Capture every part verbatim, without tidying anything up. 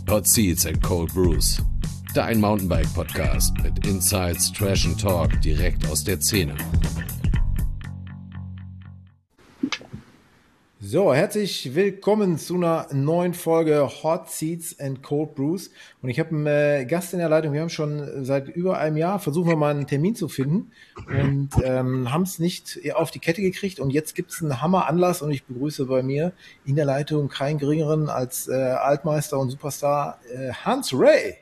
Hot Seats and Cold Brews. Dein Mountainbike-Podcast mit Insights, Trash and Talk direkt aus der Szene. So, herzlich willkommen zu einer neuen Folge Hot Seats and Cold Brews. Und ich habe einen äh, Gast in der Leitung. Wir haben schon seit über einem Jahr versuchen wir mal einen Termin zu finden und ähm, haben es nicht auf die Kette gekriegt. Und jetzt gibt es einen Hammer-Anlass und ich begrüße bei mir in der Leitung keinen geringeren als äh, Altmeister und Superstar äh, Hans Ray.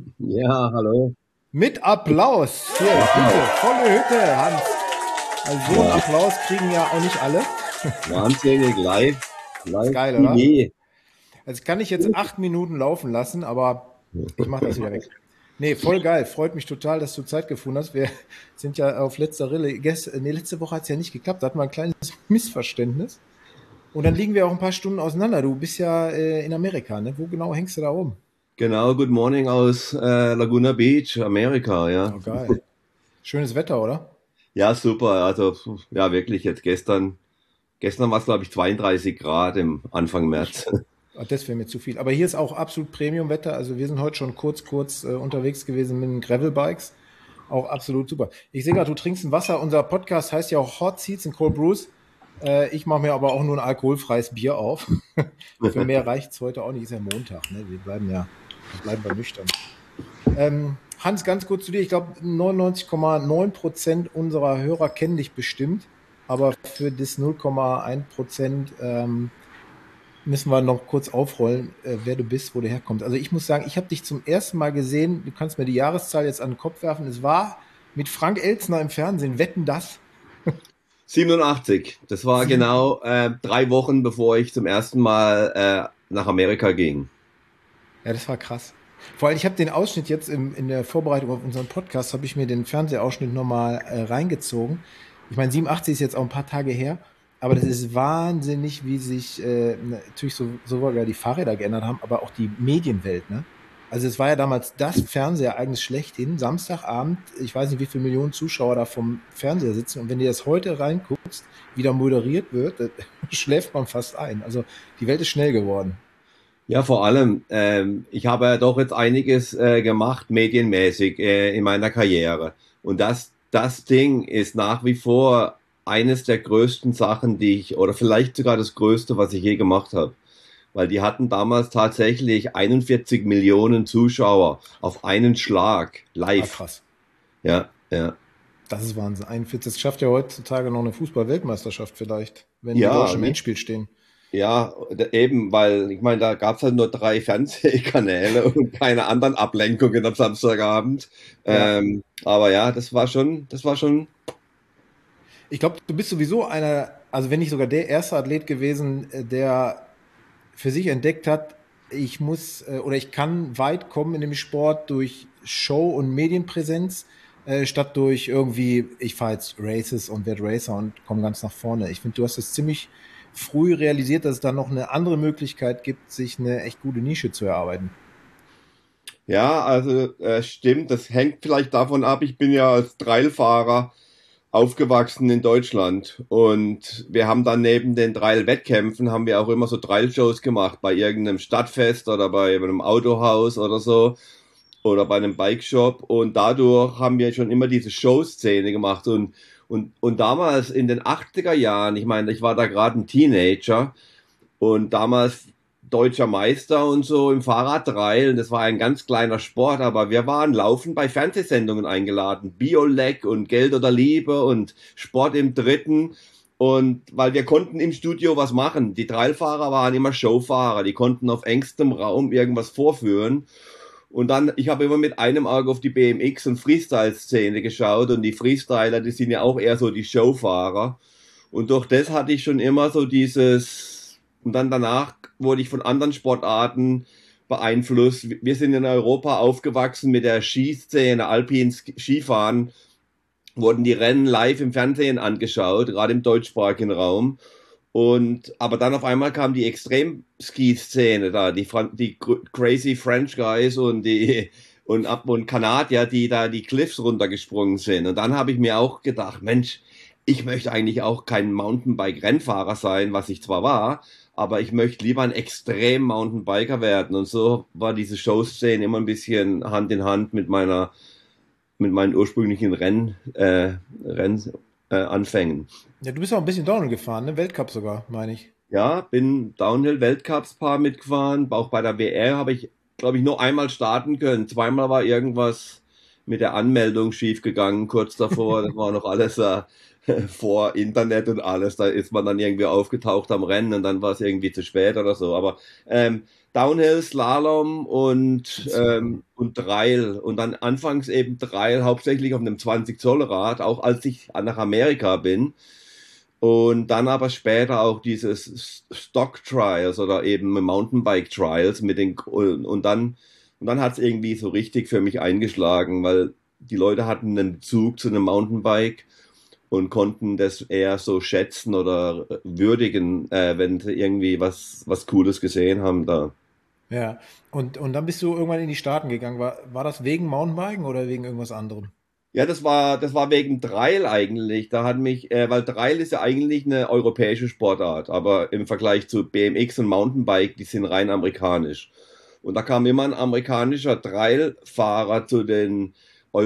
Ja, hallo. Mit Applaus. Hier, bitte, volle Hütte, Hans. Also so einen Applaus kriegen ja auch nicht alle. Wahnsinnig, live. live geil, oder? Idee. Also kann ich jetzt acht Minuten laufen lassen, aber ich mache das wieder weg. Nee, voll geil. Freut mich total, dass du Zeit gefunden hast. Wir sind ja auf letzter Rille. Nee, letzte Woche hat es ja nicht geklappt. Da hatten wir ein kleines Missverständnis. Und dann liegen wir auch ein paar Stunden auseinander. Du bist ja äh, in Amerika, ne? Wo genau hängst du da oben? Genau, Good Morning aus äh, Laguna Beach, Amerika, ja. Oh, geil. Schönes Wetter, oder? Ja, super. Also, ja, wirklich jetzt gestern... Gestern war es, glaube ich, zweiunddreißig Grad im Anfang März. Das wäre mir zu viel. Aber hier ist auch absolut Premium-Wetter. Also wir sind heute schon kurz, kurz äh, unterwegs gewesen mit den Gravel-Bikes. Auch absolut super. Ich sehe gerade, du trinkst ein Wasser. Unser Podcast heißt ja auch Hot Seats and Cold Brews. Äh, ich mache mir aber auch nur ein alkoholfreies Bier auf. Für mehr reicht es heute auch nicht. Ist ja Montag. Ne? Wir bleiben ja bleiben wir nüchtern. Ähm, Hans, ganz kurz zu dir. Ich glaube, neunundneunzig Komma neun Prozent unserer Hörer kennen dich bestimmt. Aber für das null Komma eins Prozent ähm, müssen wir noch kurz aufrollen, äh, wer du bist, wo du herkommst. Also ich muss sagen, ich habe dich zum ersten Mal gesehen, du kannst mir die Jahreszahl jetzt an den Kopf werfen, es war mit Frank Elstner im Fernsehen, wetten das? siebenundachtzig, das war Sieben. genau äh, drei Wochen, bevor ich zum ersten Mal äh, nach Amerika ging. Ja, das war krass. Vor allem, ich habe den Ausschnitt jetzt im, in der Vorbereitung auf unseren Podcast, habe ich mir den Fernsehausschnitt nochmal äh, reingezogen. Ich meine, siebenundachtzig ist jetzt auch ein paar Tage her, aber das ist wahnsinnig, wie sich äh, natürlich so, sogar die Fahrräder geändert haben, aber auch die Medienwelt, ne? Also es war ja damals das Fernsehereignis schlechthin, Samstagabend, ich weiß nicht, wie viele Millionen Zuschauer da vom Fernseher sitzen und wenn du das heute reinguckst, wie da moderiert wird, schläft man fast ein. Also die Welt ist schnell geworden. Ja, vor allem, ähm, ich habe ja doch jetzt einiges äh, gemacht, medienmäßig äh, in meiner Karriere und das Das Ding ist nach wie vor eines der größten Sachen, die ich, oder vielleicht sogar das größte, was ich je gemacht habe. Weil die hatten damals tatsächlich einundvierzig Millionen Zuschauer auf einen Schlag live. Ah, krass. Ja, ja. Das ist Wahnsinn. einundvierzig, das schafft ja heutzutage noch eine Fußball-Weltmeisterschaft vielleicht, wenn ja, die Deutschen im Endspiel stehen. Ja, eben, weil ich meine, da gab es halt nur drei Fernsehkanäle und keine anderen Ablenkungen am Samstagabend. Ja. Ähm, aber ja, das war schon, das war schon. Ich glaube, du bist sowieso einer, also wenn nicht sogar der erste Athlet gewesen, der für sich entdeckt hat, ich muss oder ich kann weit kommen in dem Sport durch Show und Medienpräsenz, äh, statt durch irgendwie, ich fahre jetzt Races und werde Racer und komme ganz nach vorne. Ich finde, du hast das ziemlich früh realisiert, dass es da noch eine andere Möglichkeit gibt, sich eine echt gute Nische zu erarbeiten. Ja, also äh, stimmt, das hängt vielleicht davon ab, ich bin ja als Trailfahrer aufgewachsen in Deutschland und wir haben dann neben den Trail-Wettkämpfen haben wir auch immer so Trail-Shows gemacht, bei irgendeinem Stadtfest oder bei einem Autohaus oder so oder bei einem Bike-Shop und dadurch haben wir schon immer diese Show-Szene gemacht und Und, und damals in den achtziger Jahren, ich meine, ich war da gerade ein Teenager und damals deutscher Meister und so im Fahrradtrail. Das war ein ganz kleiner Sport, aber wir waren laufend bei Fernsehsendungen eingeladen. Bioleg und Geld oder Liebe und Sport im Dritten. Und weil wir konnten im Studio was machen. Die Trailfahrer waren immer Showfahrer, die konnten auf engstem Raum irgendwas vorführen. Und dann, ich habe immer mit einem Auge auf die B M X- und Freestyle-Szene geschaut und die Freestyler, die sind ja auch eher so die Showfahrer. Und durch das hatte ich schon immer so dieses, und dann danach wurde ich von anderen Sportarten beeinflusst. Wir sind in Europa aufgewachsen mit der Skiszene, Alpin Skifahren, wurden die Rennen live im Fernsehen angeschaut, gerade im deutschsprachigen Raum. Und, aber dann auf einmal kam die Extrem-Ski-Szene da, die, die crazy French Guys und die, und, und Kanadier, die da die Cliffs runtergesprungen sind. Und dann habe ich mir auch gedacht, Mensch, ich möchte eigentlich auch kein Mountainbike-Rennfahrer sein, was ich zwar war, aber ich möchte lieber ein extrem Mountainbiker werden. Und so war diese Showszene immer ein bisschen Hand in Hand mit meiner, mit meinen ursprünglichen Renn, äh, Renn, äh, Anfängen. Ja, du bist auch ein bisschen Downhill gefahren, ne? Weltcup sogar, meine ich. Ja, bin Downhill-Weltcups paar mitgefahren. Auch bei der W R habe ich, glaube ich, nur einmal starten können. Zweimal war irgendwas mit der Anmeldung schiefgegangen, kurz davor. Das war noch alles äh, vor Internet und alles. Da ist man dann irgendwie aufgetaucht am Rennen und dann war es irgendwie zu spät oder so. Aber ähm, Downhill, Slalom und, ähm, und Trail. Und dann anfangs eben Trail, hauptsächlich auf einem zwanzig Zoll Rad, auch als ich nach Amerika bin. Und dann aber später auch dieses Stock Trials oder eben Mountainbike Trials mit den und dann und dann hat es irgendwie so richtig für mich eingeschlagen, weil die Leute hatten einen Bezug zu einem Mountainbike und konnten das eher so schätzen oder würdigen, äh, wenn sie irgendwie was was Cooles gesehen haben da. Ja. Und, und dann bist du irgendwann in die Staaten gegangen. War, war das wegen Mountainbiken oder wegen irgendwas anderem? Ja, das war, das war wegen Trail eigentlich. Da hat mich, äh, weil Trail ist ja eigentlich eine europäische Sportart, aber im Vergleich zu B M X und Mountainbike, die sind rein amerikanisch. Und da kam immer ein amerikanischer Trailfahrer zu den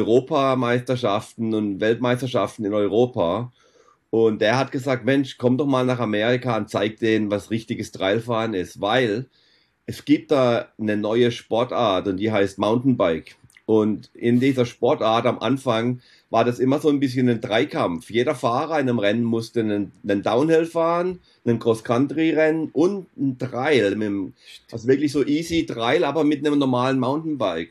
Europameisterschaften und Weltmeisterschaften in Europa. Und der hat gesagt, Mensch, komm doch mal nach Amerika und zeig denen, was richtiges Trailfahren ist, weil es gibt da eine neue Sportart und die heißt Mountainbike. Und in dieser Sportart am Anfang war das immer so ein bisschen ein Dreikampf. Jeder Fahrer in einem Rennen musste einen, einen Downhill fahren, einen Cross-Country-Rennen und einen Trail. Mit einem, also wirklich so easy Trail, aber mit einem normalen Mountainbike.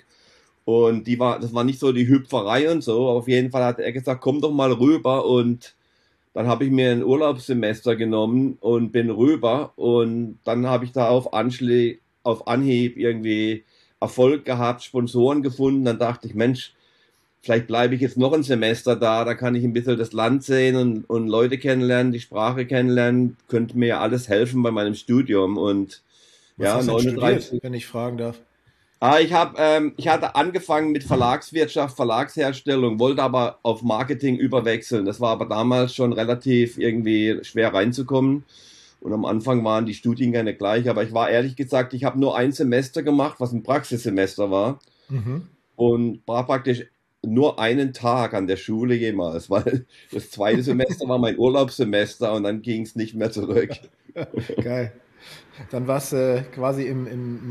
Und die war, das war nicht so die Hüpferei und so. Aber auf jeden Fall hat er gesagt, komm doch mal rüber. Und dann habe ich mir ein Urlaubssemester genommen und bin rüber. Und dann habe ich da auf Anschläge, auf Anhieb irgendwie Erfolg gehabt, Sponsoren gefunden, dann dachte ich, Mensch, vielleicht bleibe ich jetzt noch ein Semester da, da kann ich ein bisschen das Land sehen und, und Leute kennenlernen, die Sprache kennenlernen, könnte mir ja alles helfen bei meinem Studium und Was ja, hast du denn neununddreißig. studiert, wenn ich fragen darf? Ah, ich habe, ähm, ich hatte angefangen mit Verlagswirtschaft, Verlagsherstellung, wollte aber auf Marketing überwechseln. Das war aber damals schon relativ irgendwie schwer reinzukommen. Und am Anfang waren die Studiengänge gleich, aber ich war ehrlich gesagt, ich habe nur ein Semester gemacht, was ein Praxissemester war Mhm. und war praktisch nur einen Tag an der Schule jemals, weil das zweite Semester war mein Urlaubssemester und dann ging es nicht mehr zurück. Geil. Dann warst du äh, quasi im, im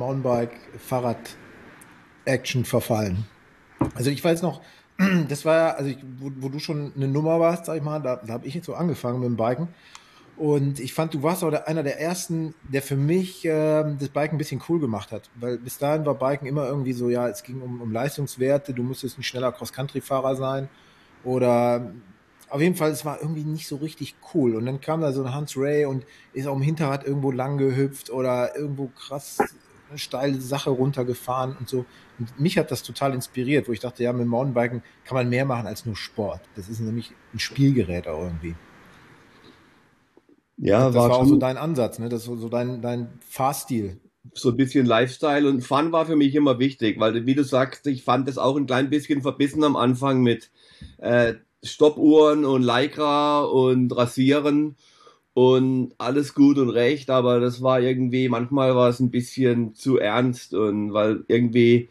Mountainbike-Fahrrad-Action verfallen. Also ich weiß noch, das war ja, also ich, wo, wo du schon eine Nummer warst, sag ich mal, da, da habe ich jetzt so angefangen mit dem Biken. Und ich fand, du warst auch der, einer der ersten, der für mich ähm, das Biken ein bisschen cool gemacht hat. Weil bis dahin war Biken immer irgendwie so, ja, es ging um, um Leistungswerte, du musstest ein schneller Cross-Country-Fahrer sein. Oder auf jeden Fall, es war irgendwie nicht so richtig cool. Und dann kam da so ein Hans Ray und ist auf dem Hinterrad irgendwo lang gehüpft oder irgendwo krass eine steile Sache runtergefahren und so. Und mich hat das total inspiriert, wo ich dachte, ja, mit dem Mountainbiken kann man mehr machen als nur Sport. Das ist nämlich ein Spielgerät auch irgendwie. Ich glaube, Ja, das war war auch so schon dein Ansatz, ne? Das ist so, so dein, dein Fahrstil. so ein bisschen Lifestyle und Fun war für mich immer wichtig, weil wie du sagst, ich fand das auch ein klein bisschen verbissen am Anfang mit äh, Stoppuhren und Lycra und Rasieren und alles gut und recht, aber das war irgendwie, manchmal war es ein bisschen zu ernst und weil irgendwie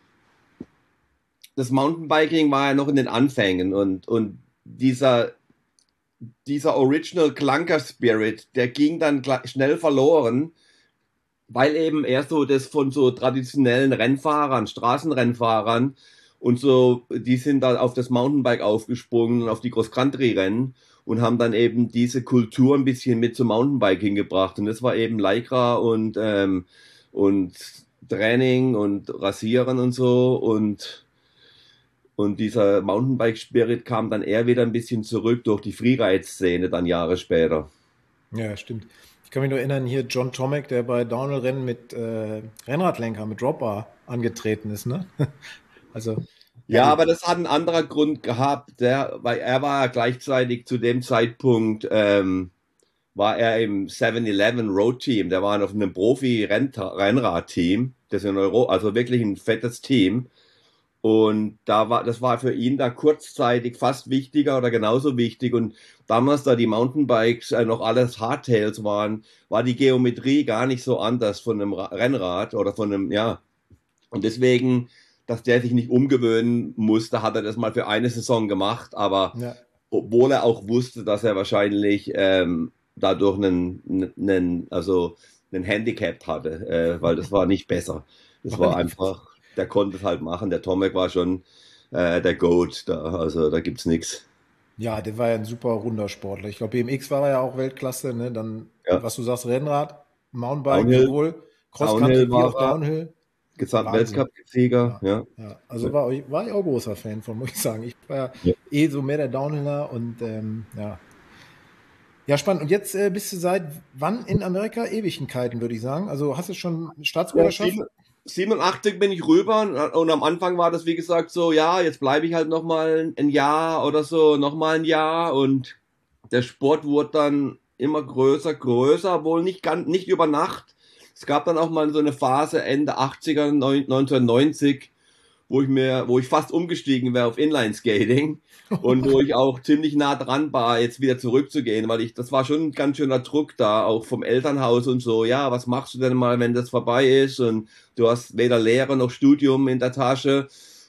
das Mountainbiking war ja noch in den Anfängen und, und dieser, dieser Original Clunker Spirit, der ging dann gla- schnell verloren, weil eben er so das von so traditionellen Rennfahrern, Straßenrennfahrern und so, die sind dann auf das Mountainbike aufgesprungen und auf die Cross-Country-Rennen und haben dann eben diese Kultur ein bisschen mit zum Mountainbiking gebracht. Und das war eben Lycra und, ähm, und Training und Rasieren und so und, und dieser Mountainbike-Spirit kam dann eher wieder ein bisschen zurück durch die Freeride-Szene dann Jahre später. Ja, stimmt. Ich kann mich nur erinnern, hier John Tomek, der bei Downhill-Rennen mit äh, Rennradlenker, mit Dropbar angetreten ist, ne? Also, Ja, herrlich. aber das hat einen anderen Grund gehabt, der, weil er war ja gleichzeitig zu dem Zeitpunkt, ähm, war er im seven eleven Road Team, der war auf einem Profi-Rennrad-Team, das in Euro, also wirklich ein fettes Team. Und da war, das war für ihn da kurzzeitig fast wichtiger oder genauso wichtig. Und damals, da die Mountainbikes äh, noch alles Hardtails waren, war die Geometrie gar nicht so anders von einem Ra- Rennrad oder von einem, ja. Und deswegen, dass der sich nicht umgewöhnen musste, hat er das mal für eine Saison gemacht. Aber Ja. obwohl er auch wusste, dass er wahrscheinlich ähm, dadurch einen, einen, also einen Handicap hatte, äh, weil das war nicht besser. Das war einfach, der konnte es halt machen. Der Tomek war schon äh, der Goat da, also da gibt's nichts. Ja, der war ja ein super runder Sportler. Ich glaube, B M X war er ja auch Weltklasse, ne? Dann, Ja. was du sagst, Rennrad, Mountainbike, Downhill. sowohl Cross-Country Downhill wie war auch er. Downhill. Gesamtweltcup-Sieger, ja. Ja, also war, ich- war ich auch großer Fan von, muss ich sagen. Ich war ja, Ja. eh so mehr der Downhiller und ähm, ja. Ja, spannend. Und jetzt äh, bist du seit wann in Amerika? Ewigkeiten, würde ich sagen. Also hast du schon Staatsbürgerschaft? sieben- siebenundachtzig bin ich rüber und, und am Anfang war das wie gesagt so, ja, jetzt bleibe ich halt noch mal ein Jahr oder so, noch mal ein Jahr und der Sport wurde dann immer größer, größer, wohl nicht ganz, nicht über Nacht. Es gab dann auch mal so eine Phase Ende achtziger, neun- neunzehnhundertneunzig, wo ich mir, wo ich fast umgestiegen wäre auf Inline-Skating und wo ich auch ziemlich nah dran war, jetzt wieder zurückzugehen, weil ich, das war schon ein ganz schöner Druck da, auch vom Elternhaus und so, ja, was machst du denn mal, wenn das vorbei ist und du hast weder Lehre noch Studium in der Tasche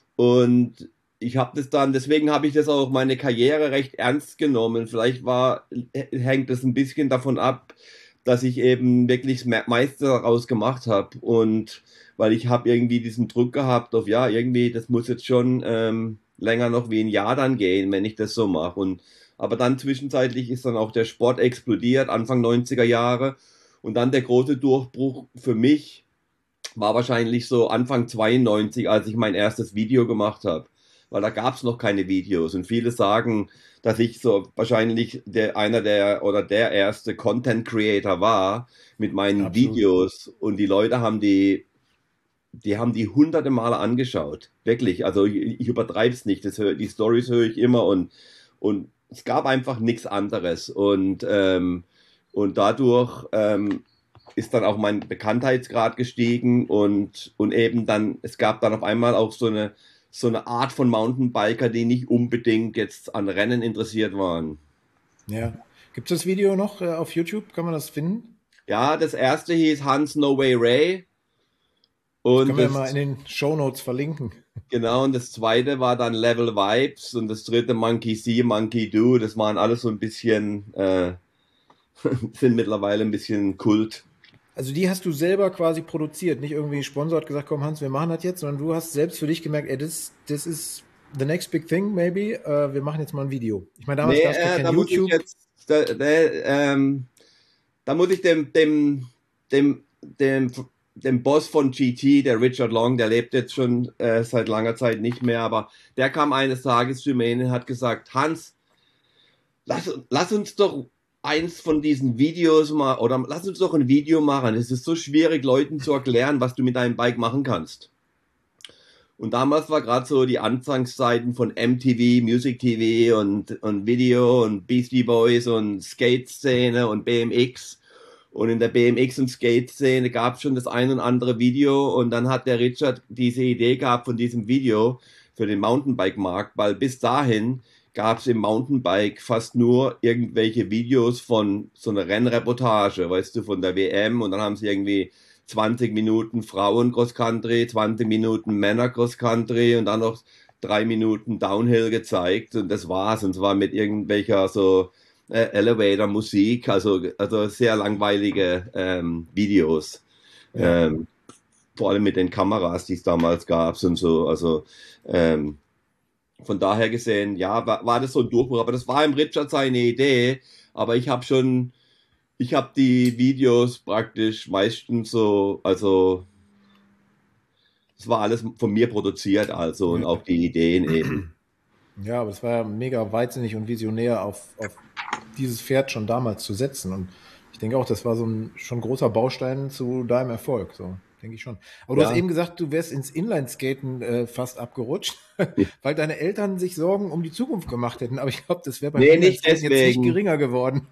und ich habe das dann, deswegen habe ich das auch meine Karriere recht ernst genommen. Vielleicht war, hängt es ein bisschen davon ab, dass ich eben wirklich das meiste daraus gemacht habe und weil ich habe irgendwie diesen Druck gehabt auf, ja, irgendwie, das muss jetzt schon ähm, länger noch wie ein Jahr dann gehen, wenn ich das so mache. Und aber dann zwischenzeitlich ist dann auch der Sport explodiert, Anfang neunziger Jahre. Und dann der große Durchbruch für mich war wahrscheinlich so Anfang zweiundneunzig, als ich mein erstes Video gemacht habe. Weil da gab es noch keine Videos. Und viele sagen, dass ich so wahrscheinlich der einer der oder der erste Content Creator war mit meinen Absolut. Videos. Und die Leute haben die die haben die hunderte Male angeschaut. Wirklich. Also ich, ich übertreibe es nicht. Das hör, die Stories höre ich immer und, und es gab einfach nichts anderes. Und, ähm, und dadurch ähm, ist dann auch mein Bekanntheitsgrad gestiegen und, und eben dann, es gab dann auf einmal auch so eine, so eine Art von Mountainbiker, die nicht unbedingt jetzt an Rennen interessiert waren. Ja. Gibt es das Video noch äh, auf YouTube? Kann man das finden? Ja, das erste hieß Hans No Way Ray. Und Können wir das, mal in den Shownotes verlinken. genau, und das zweite war dann Level Vibes und das dritte Monkey See, Monkey Do. Das waren alles so ein bisschen, äh, sind mittlerweile ein bisschen Kult. Also die hast du selber quasi produziert, nicht irgendwie ein Sponsor hat gesagt, komm Hans, wir machen das jetzt, sondern du hast selbst für dich gemerkt, ey, das, das ist the next big thing, maybe, äh, wir machen jetzt mal ein Video. Ich meine, damals Nee, gab es äh, kein da muss ich YouTube. jetzt, da, da, ähm, da muss ich dem, dem, dem, dem, dem Boss von G T, der Richard Long, der lebt jetzt schon äh, seit langer Zeit nicht mehr, aber der kam eines Tages zu mir und hat gesagt, Hans, lass, lass uns doch eins von diesen Videos mal, oder lass uns doch ein Video machen. Es ist so schwierig, Leuten zu erklären, was du mit deinem Bike machen kannst. Und damals war gerade so die Anfangszeiten von M T V, Music T V und, und Video und Beastie Boys und Skate-Szene und B M X. Und in der B M X- und Skate-Szene gab es schon das ein und andere Video. Und dann hat der Richard diese Idee gehabt von diesem Video für den Mountainbike-Markt, weil bis dahin gab es im Mountainbike fast nur irgendwelche Videos von so einer Rennreportage, weißt du, von der W M. Und dann haben sie irgendwie zwanzig Minuten Frauen Cross-Country, zwanzig Minuten Männer Cross-Country und dann noch drei Minuten Downhill gezeigt. Und das war's. Und zwar mit irgendwelcher so äh, Elevator-Musik, also, also sehr langweilige ähm, Videos. Ja. Ähm, vor allem mit den Kameras, die es damals gab und so. Also ähm, von daher gesehen, ja, war, war das so ein Durchbruch. Aber das war im Richard seine Idee. Aber ich habe schon, ich habe die Videos praktisch meistens so, also es war alles von mir produziert, also und Ja. auch die Ideen eben. Ja, aber es war ja mega weitsinnig und visionär, auf, auf dieses Pferd schon damals zu setzen. Und ich denke auch, das war so ein schon großer Baustein zu deinem Erfolg. So, denke ich schon. Aber du Ja. hast eben gesagt, du wärst ins Inlineskaten äh, fast abgerutscht, weil deine Eltern sich Sorgen um die Zukunft gemacht hätten. Aber ich glaube, das wäre beim Nee, nicht Inlineskaten jetzt deswegen. nicht geringer geworden.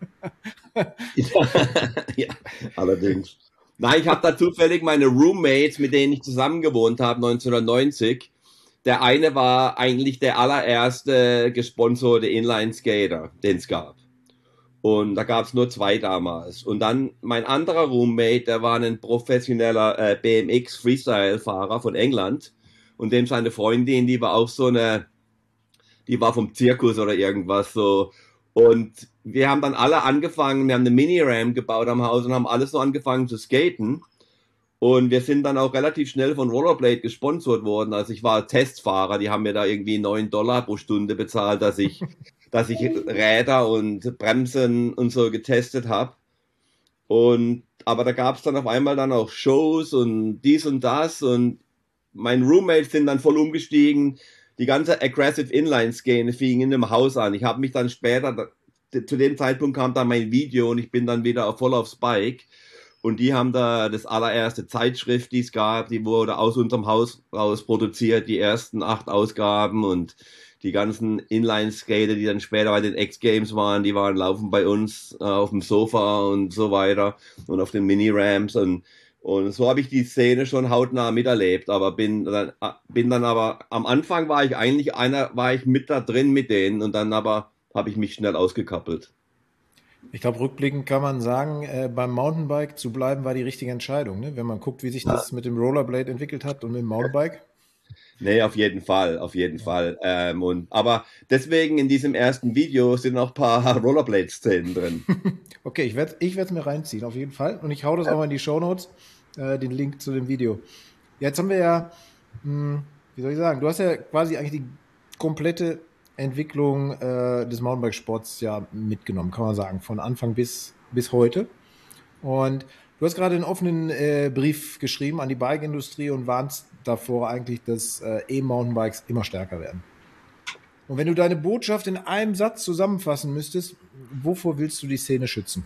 Ja, allerdings. Nein, ich habe da zufällig meine Roommates, mit denen ich zusammen gewohnt habe, neunzehnhundertneunzig, der eine war eigentlich der allererste gesponserte Inline-Skater, den es gab. Und da gab es nur zwei damals. Und dann mein anderer Roommate, der war ein professioneller äh, B M X-Freestyle-Fahrer von England. Und dem seine Freundin, die war auch so eine, die war vom Zirkus oder irgendwas so. Und wir haben dann alle angefangen, wir haben eine Mini-Ramp gebaut am Haus und haben alles so angefangen zu skaten. Und wir sind dann auch relativ schnell von Rollerblade gesponsert worden. Also ich war Testfahrer, die haben mir da irgendwie neun Dollar pro Stunde bezahlt, dass ich, dass ich Räder und Bremsen und so getestet habe. Und aber da gab es dann auf einmal dann auch Shows und dies und das. Und mein Roommate sind dann voll umgestiegen. Die ganze Aggressive Inline-Szene fing in dem Haus an. Ich habe mich dann später, zu dem Zeitpunkt kam dann mein Video und ich bin dann wieder voll aufs Bike. Und die haben da das allererste Zeitschrift, die es gab, die wurde aus unserem Haus raus produziert, die ersten acht Ausgaben und die ganzen Inline-Skater, die dann später bei den X-Games waren, die waren laufen bei uns äh, auf dem Sofa und so weiter und auf den Mini-Ramps und, und so habe ich die Szene schon hautnah miterlebt, aber bin dann, bin dann aber, am Anfang war ich eigentlich einer, war ich mit da drin mit denen und dann aber habe ich mich schnell ausgekappelt. Ich glaube, rückblickend kann man sagen, äh, beim Mountainbike zu bleiben war die richtige Entscheidung, ne? Wenn man guckt, wie sich das mit dem Rollerblade entwickelt hat und mit dem Mountainbike. Nee, auf jeden Fall, auf jeden ja. Fall. Ähm, und, aber deswegen in diesem ersten Video sind noch ein paar Rollerblade-Szenen drin. Okay, ich werde ich es mir reinziehen, auf jeden Fall. Und ich hau das ja. auch mal in die Shownotes, äh, den Link zu dem Video. Ja, jetzt haben wir ja, mh, wie soll ich sagen, du hast ja quasi eigentlich die komplette Entwicklung äh, des Mountainbike-Sports ja mitgenommen, kann man sagen, von Anfang bis, bis heute. Und du hast gerade einen offenen äh, Brief geschrieben an die Bike-Industrie und warnst davor eigentlich, dass äh, E-Mountainbikes immer stärker werden. Und wenn du deine Botschaft in einem Satz zusammenfassen müsstest, wovor willst du die Szene schützen?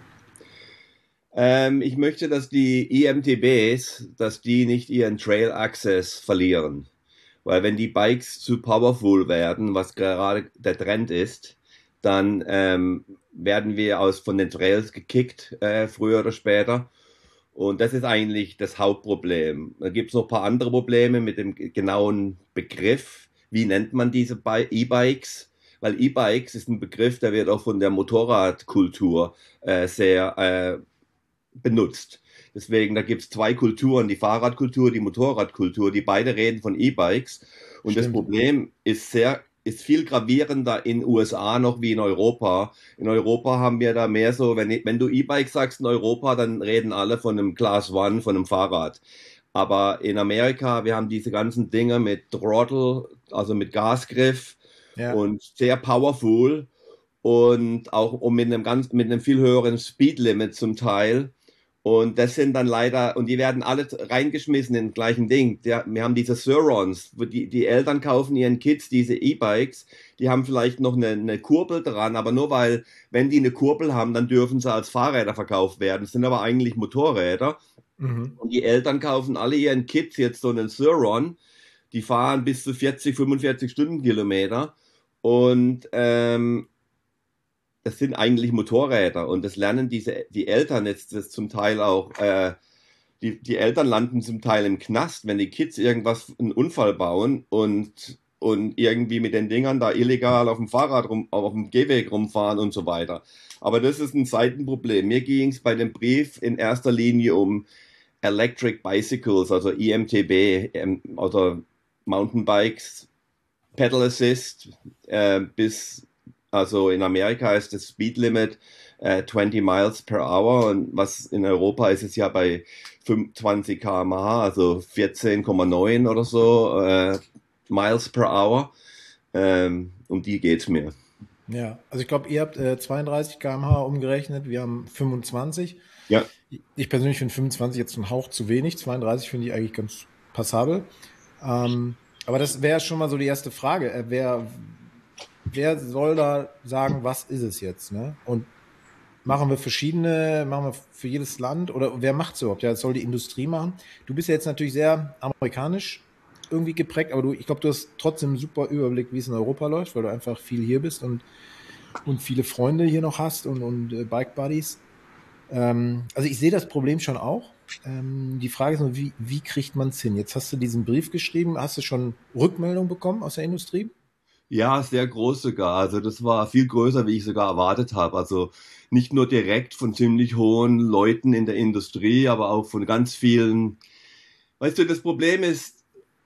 Ähm, ich möchte, dass die E M T Bs, dass die nicht ihren Trail-Access verlieren. Weil wenn die Bikes zu powerful werden, was gerade der Trend ist, dann ähm, werden wir aus von den Trails gekickt, äh, früher oder später. Und das ist eigentlich das Hauptproblem. Da gibt es noch ein paar andere Probleme mit dem genauen Begriff. Wie nennt man diese E-Bikes? Weil E-Bikes ist ein Begriff, der wird auch von der Motorradkultur äh, sehr äh, benutzt. Deswegen, da gibt es zwei Kulturen, die Fahrradkultur, die Motorradkultur, die beide reden von E-Bikes. Und Stimmt. Das Problem ist sehr, ist viel gravierender in U S A noch wie in Europa. In Europa haben wir da mehr so, wenn, wenn du E-Bike sagst in Europa, dann reden alle von einem Class One, von einem Fahrrad. Aber in Amerika, wir haben diese ganzen Dinge mit Throttle, also mit Gasgriff ja. und sehr powerful und auch um mit einem ganz, mit einem viel höheren Speedlimit zum Teil. Und das sind dann leider, und die werden alle reingeschmissen in den gleichen Ding. Der, wir haben diese Surons, wo die, die Eltern kaufen ihren Kids diese E-Bikes, die haben vielleicht noch eine, eine Kurbel dran, aber nur weil, wenn die eine Kurbel haben, dann dürfen sie als Fahrräder verkauft werden. Das sind aber eigentlich Motorräder. Mhm. Und die Eltern kaufen alle ihren Kids jetzt so einen Suron, die fahren bis zu vierzig, fünfundvierzig Stundenkilometer und ähm, das sind eigentlich Motorräder und das lernen diese, die Eltern jetzt das zum Teil auch, äh, die, die Eltern landen zum Teil im Knast, wenn die Kids irgendwas, einen Unfall bauen und, und irgendwie mit den Dingern da illegal auf dem Fahrrad rum, auf dem Gehweg rumfahren und so weiter. Aber das ist ein Seitenproblem. Mir ging es bei dem Brief in erster Linie um Electric Bicycles, also E M T B, also Mountainbikes, Pedal Assist, äh, bis Also in Amerika ist das Speed Limit äh, zwanzig Miles per Hour und was in Europa ist es ja bei fünfundzwanzig Kilometer pro Stunde, also vierzehn Komma neun oder so äh, Miles per Hour. Ähm, um die geht's mir. Ja, also ich glaube, ihr habt äh, zweiunddreißig Kilometer pro Stunde umgerechnet, wir haben fünfundzwanzig. Ja. Ich persönlich finde fünfundzwanzig jetzt einen Hauch zu wenig, zweiunddreißig finde ich eigentlich ganz passabel. Ähm, aber das wäre schon mal so die erste Frage. Äh, wer Wer soll da sagen, was ist es jetzt? Ne? Und machen wir verschiedene, machen wir für jedes Land oder wer macht es überhaupt? Ja, das soll die Industrie machen. Du bist ja jetzt natürlich sehr amerikanisch irgendwie geprägt, aber du, ich glaube, du hast trotzdem einen super Überblick, wie es in Europa läuft, weil du einfach viel hier bist und, und viele Freunde hier noch hast und, und äh, Bike Buddies. Ähm, also ich sehe das Problem schon auch. Ähm, die Frage ist nur, wie, wie kriegt man es hin? Jetzt hast du diesen Brief geschrieben, hast du schon Rückmeldung bekommen aus der Industrie? Ja, sehr groß sogar. Also das war viel größer, wie ich sogar erwartet habe. Also nicht nur direkt von ziemlich hohen Leuten in der Industrie, aber auch von ganz vielen. Weißt du, das Problem ist,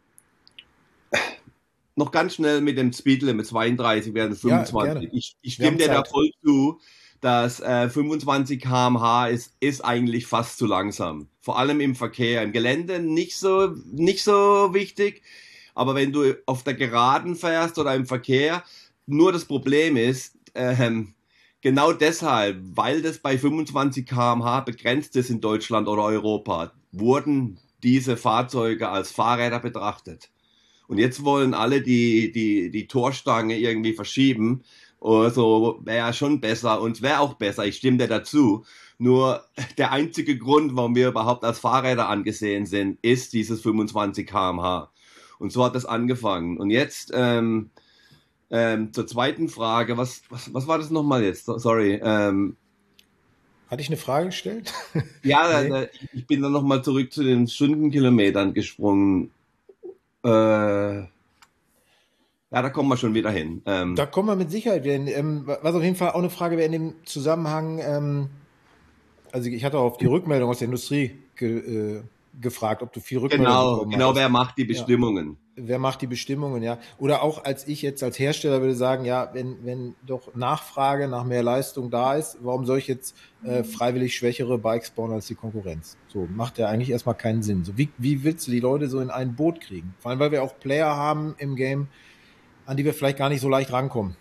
noch ganz schnell mit dem Speedlimit zweiunddreißig werden Ja, gerne. fünfundzwanzig. Ich, ich Wir stimme haben dir da Zeit. voll zu, dass äh, fünfundzwanzig Kilometer pro Stunde ist, ist eigentlich fast zu langsam. Vor allem im Verkehr. Im Gelände nicht so, nicht so wichtig. Aber wenn du auf der Geraden fährst oder im Verkehr, nur das Problem ist, ähm, genau deshalb, weil das bei fünfundzwanzig Kilometer pro Stunde begrenzt ist in Deutschland oder Europa, wurden diese Fahrzeuge als Fahrräder betrachtet. Und jetzt wollen alle die, die, die Torstange irgendwie verschieben. Also wäre ja schon besser und wäre auch besser, ich stimme dir dazu. Nur der einzige Grund, warum wir überhaupt als Fahrräder angesehen sind, ist dieses fünfundzwanzig Kilometer pro Stunde. Und so hat das angefangen. Und jetzt ähm, ähm, zur zweiten Frage, was, was, was war das nochmal jetzt? Sorry. Ähm, Hatte ich eine Frage gestellt? ja, da, Nee. da, ich bin dann nochmal zurück zu den Stundenkilometern gesprungen. Äh, ja, da kommen wir schon wieder hin. Da Ähm, kommen wir mit Sicherheit wieder hin. Ähm, was auf jeden Fall auch eine Frage wäre in dem Zusammenhang, ähm, also ich hatte auch auf die Rückmeldung aus der Industrie ge, äh, gefragt, ob du viel Rückmeldung genau, bekommen genau, hattest. wer macht die Ja. Bestimmungen? Wer macht die Bestimmungen, ja? Oder auch als ich jetzt als Hersteller würde sagen, ja, wenn, wenn doch Nachfrage nach mehr Leistung da ist, warum soll ich jetzt äh, freiwillig schwächere Bikes bauen als die Konkurrenz? So, macht ja eigentlich erstmal keinen Sinn. So, wie, wie willst du die Leute so in ein Boot kriegen? Vor allem, weil wir auch Player haben im Game, an die wir vielleicht gar nicht so leicht rankommen.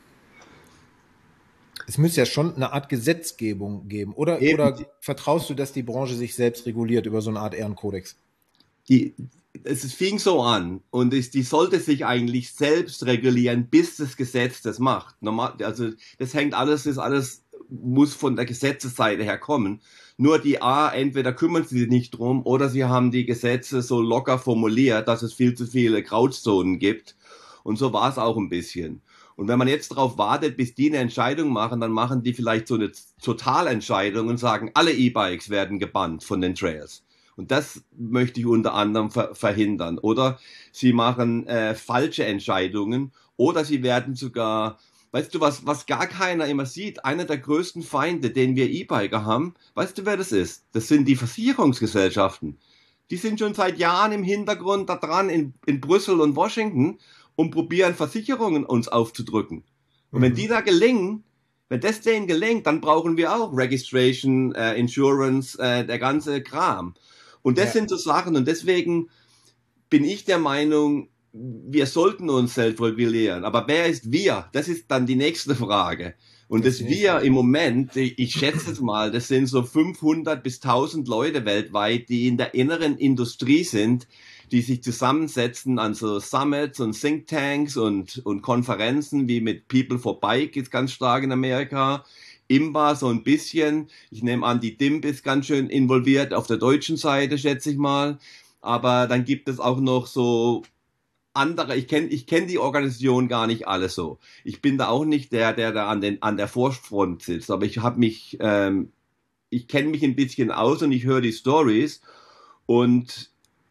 Es müsste ja schon eine Art Gesetzgebung geben. Oder, Eben, oder vertraust du, dass die Branche sich selbst reguliert über so eine Art Ehrenkodex? die, es fing so an und es, die sollte sich eigentlich selbst regulieren, bis das Gesetz das macht. Normal, also das hängt alles, ist alles, muss von der Gesetzesseite her kommen. Nur die A, entweder kümmern sie sich nicht drum oder sie haben die Gesetze so locker formuliert, dass es viel zu viele Grauzzonen gibt. Und so war es auch ein bisschen. Und wenn man jetzt darauf wartet, bis die eine Entscheidung machen, dann machen die vielleicht so eine Totalentscheidung und sagen, alle E-Bikes werden gebannt von den Trails. Und das möchte ich unter anderem ver verhindern. Oder sie machen äh, falsche Entscheidungen oder sie werden sogar, weißt du, was, was gar keiner immer sieht, einer der größten Feinde, den wir E-Biker haben, weißt du, wer das ist? Das sind die Versicherungsgesellschaften. Die sind schon seit Jahren im Hintergrund da dran in, in Brüssel und Washington und probieren Versicherungen uns aufzudrücken. Und wenn die da gelingen, wenn das denen gelingt, dann brauchen wir auch Registration, äh, Insurance, äh, der ganze Kram. Und das Ja. sind so Sachen und deswegen bin ich der Meinung, wir sollten uns selbst regulieren. Aber wer ist wir? Das ist dann die nächste Frage. Und Das ist das die nächste wir Frage. im Moment, ich schätze es mal, das sind so fünfhundert bis tausend Leute weltweit, die in der inneren Industrie sind, die sich zusammensetzen an so Summits und Thinktanks und, und Konferenzen wie mit People for Bike ist ganz stark in Amerika. I M B A so ein bisschen. Ich nehme an, die D I M B ist ganz schön involviert auf der deutschen Seite, schätze ich mal. Aber dann gibt es auch noch so andere, ich kenne ich kenn die Organisation gar nicht alle so. Ich bin da auch nicht der, der da an, den, an der Vorfront sitzt, aber ich habe mich, ähm, ich kenne mich ein bisschen aus und ich höre die Stories und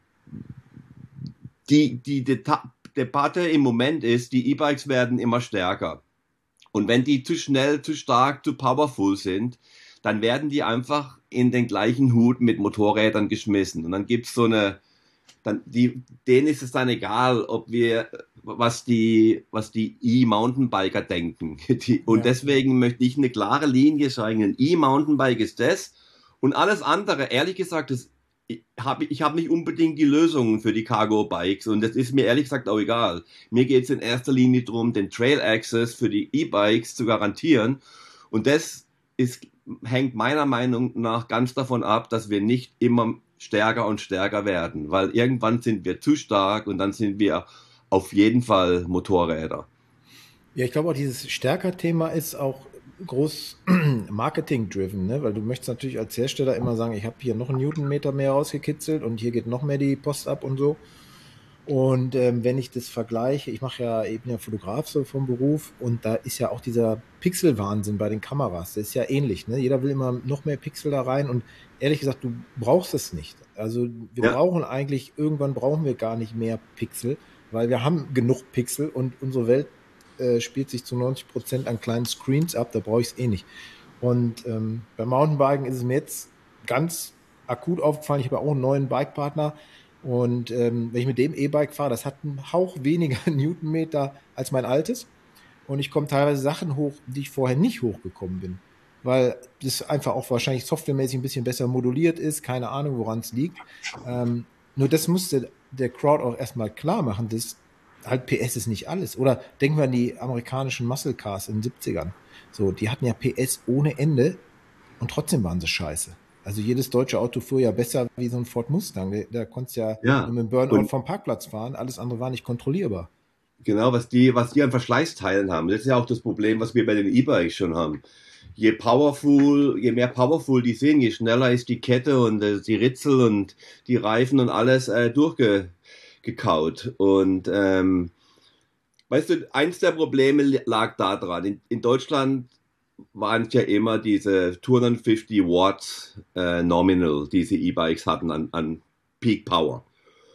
die, die Deta Debatte im Moment ist, die E-Bikes werden immer stärker. Und wenn die zu schnell, zu stark, zu powerful sind, dann werden die einfach in den gleichen Hut mit Motorrädern geschmissen. Und dann gibt's so eine, dann die, denen ist es dann egal, ob wir, was die, was die E-Mountainbiker denken. Die, und Ja. deswegen möchte ich eine klare Linie sagen. Ein E-Mountainbike ist das. Und alles andere, ehrlich gesagt, das, ich habe ich hab nicht unbedingt die Lösungen für die Cargo-Bikes. Und das ist mir ehrlich gesagt auch egal. Mir geht es in erster Linie darum, den Trail-Access für die E-Bikes zu garantieren. Und das ist, hängt meiner Meinung nach ganz davon ab, dass wir nicht immer stärker und stärker werden, weil irgendwann sind wir zu stark und dann sind wir auf jeden Fall Motorräder. Ja, ich glaube auch dieses Stärker-Thema ist auch groß Marketing-driven, ne? Weil du möchtest natürlich als Hersteller immer sagen, ich habe hier noch einen Newtonmeter mehr rausgekitzelt und hier geht noch mehr die Post ab und so. Und ähm, wenn ich das vergleiche, ich mache ja eben ja Fotograf so vom Beruf und da ist ja auch dieser Pixelwahnsinn bei den Kameras, das ist ja ähnlich, ne? Jeder will immer noch mehr Pixel da rein und ehrlich gesagt, du brauchst es nicht. Also wir Ja, brauchen eigentlich, irgendwann brauchen wir gar nicht mehr Pixel, weil wir haben genug Pixel und unsere Welt äh, spielt sich zu neunzig Prozent an kleinen Screens ab, da brauche ich es eh nicht. Und ähm, beim Mountainbiken ist es mir jetzt ganz akut aufgefallen, ich habe auch einen neuen Bikepartner und ähm, wenn ich mit dem E-Bike fahre, das hat einen Hauch weniger Newtonmeter als mein altes. Und ich komme teilweise Sachen hoch, die ich vorher nicht hochgekommen bin. Weil das einfach auch wahrscheinlich softwaremäßig ein bisschen besser moduliert ist. Keine Ahnung, woran es liegt. Ähm, nur das musste der Crowd auch erstmal klar machen, dass halt P S ist nicht alles. Oder denken wir an die amerikanischen Muscle Cars in den siebzigern. So, die hatten ja P S ohne Ende und trotzdem waren sie scheiße. Also jedes deutsche Auto fuhr ja besser wie so ein Ford Mustang. Da, da konntest du ja nur ja. mit dem Burnout Und vom Parkplatz fahren. Alles andere war nicht kontrollierbar. genau, was die, was die an Verschleißteilen haben, das ist ja auch das Problem, was wir bei den E-Bikes schon haben. Je powerful, je mehr powerful die sind, je schneller ist die Kette und äh, die Ritzel und die Reifen und alles äh, durchgekaut. Und ähm, weißt du, eins der Probleme lag da dran. In, in Deutschland waren es ja immer diese zweihundertfünfzig Watt äh, Nominal, diese E-Bikes hatten an, an Peak Power.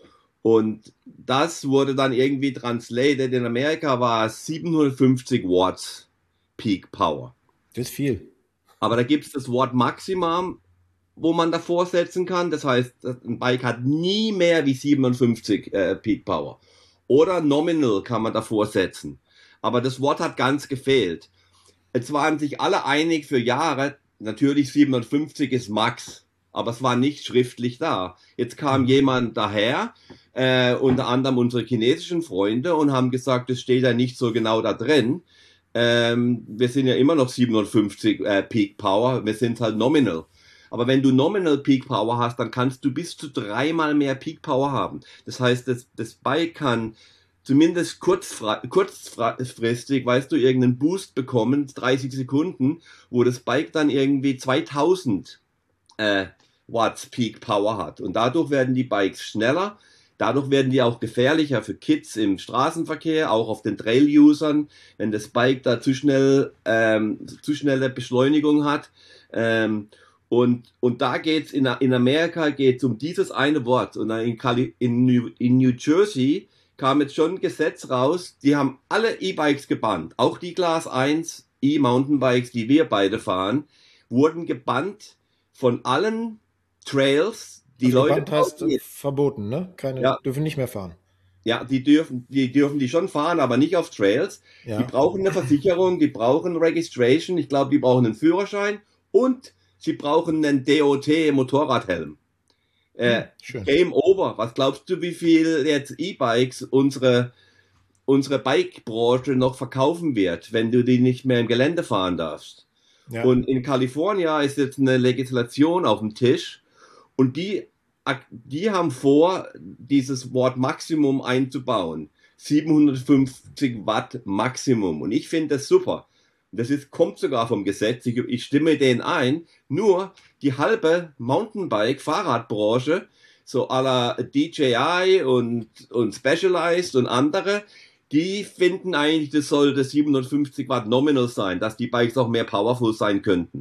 Und das wurde dann irgendwie translated. In Amerika war es siebenhundertfünfzig Watt Peak Power. Das ist viel. Aber da gibt es das Wort Maximum, wo man davor setzen kann. Das heißt, ein Bike hat nie mehr wie siebenundfünfzig äh, Peak Power. Oder Nominal kann man davor setzen. Aber das Wort hat ganz gefehlt. Jetzt waren sich alle einig für Jahre, natürlich siebenundfünfzig ist Max. Aber es war nicht schriftlich da. Jetzt kam jemand daher, äh, unter anderem unsere chinesischen Freunde, und haben gesagt, es steht ja nicht so genau da drin. Ähm, wir sind ja immer noch siebenundfünfzig äh, Peak Power, wir sind halt nominal. Aber wenn du nominal Peak Power hast, dann kannst du bis zu dreimal mehr Peak Power haben. Das heißt, das, das Bike kann zumindest kurzfristig, weißt du, irgendeinen Boost bekommen, dreißig Sekunden, wo das Bike dann irgendwie zweitausend äh, Watts Peak Power hat. Und dadurch werden die Bikes schneller. Dadurch werden die auch gefährlicher für Kids im Straßenverkehr, auch auf den Trail-Usern, wenn das Bike da zu schnell, ähm, zu schnelle Beschleunigung hat. Ähm, und, und da geht's in, in Amerika geht's um dieses eine Wort. Und in, Kali, in, New, in New Jersey kam jetzt schon ein Gesetz raus, die haben alle E-Bikes gebannt. Auch die Class eins E-Mountainbikes, die wir beide fahren, wurden gebannt von allen Trails. Die Also Leute gebannt heißt brauchen äh, jetzt, verboten, ne? Keine, ja, dürfen nicht mehr fahren. ja, die dürfen, die dürfen die schon fahren, aber nicht auf Trails. Die Ja, brauchen eine Versicherung, die brauchen Registration, ich glaube, die brauchen einen Führerschein und sie brauchen einen D O T-Motorradhelm. Äh, hm, schön. Game over. Was glaubst du, wie viel jetzt E-Bikes unsere, unsere Bike-Branche noch verkaufen wird, wenn du die nicht mehr im Gelände fahren darfst? Ja, Und in Kalifornien ist jetzt eine Legislation auf dem Tisch und die, die haben vor, dieses Wort Maximum einzubauen. siebenhundertfünfzig Watt Maximum. Und ich finde das super. Das ist, kommt sogar vom Gesetz. Ich, ich stimme denen ein. Nur die halbe Mountainbike-Fahrradbranche, so à la D J I und, und Specialized und andere, die finden eigentlich, das sollte siebenhundertfünfzig Watt Nominal sein, dass die Bikes auch mehr powerful sein könnten.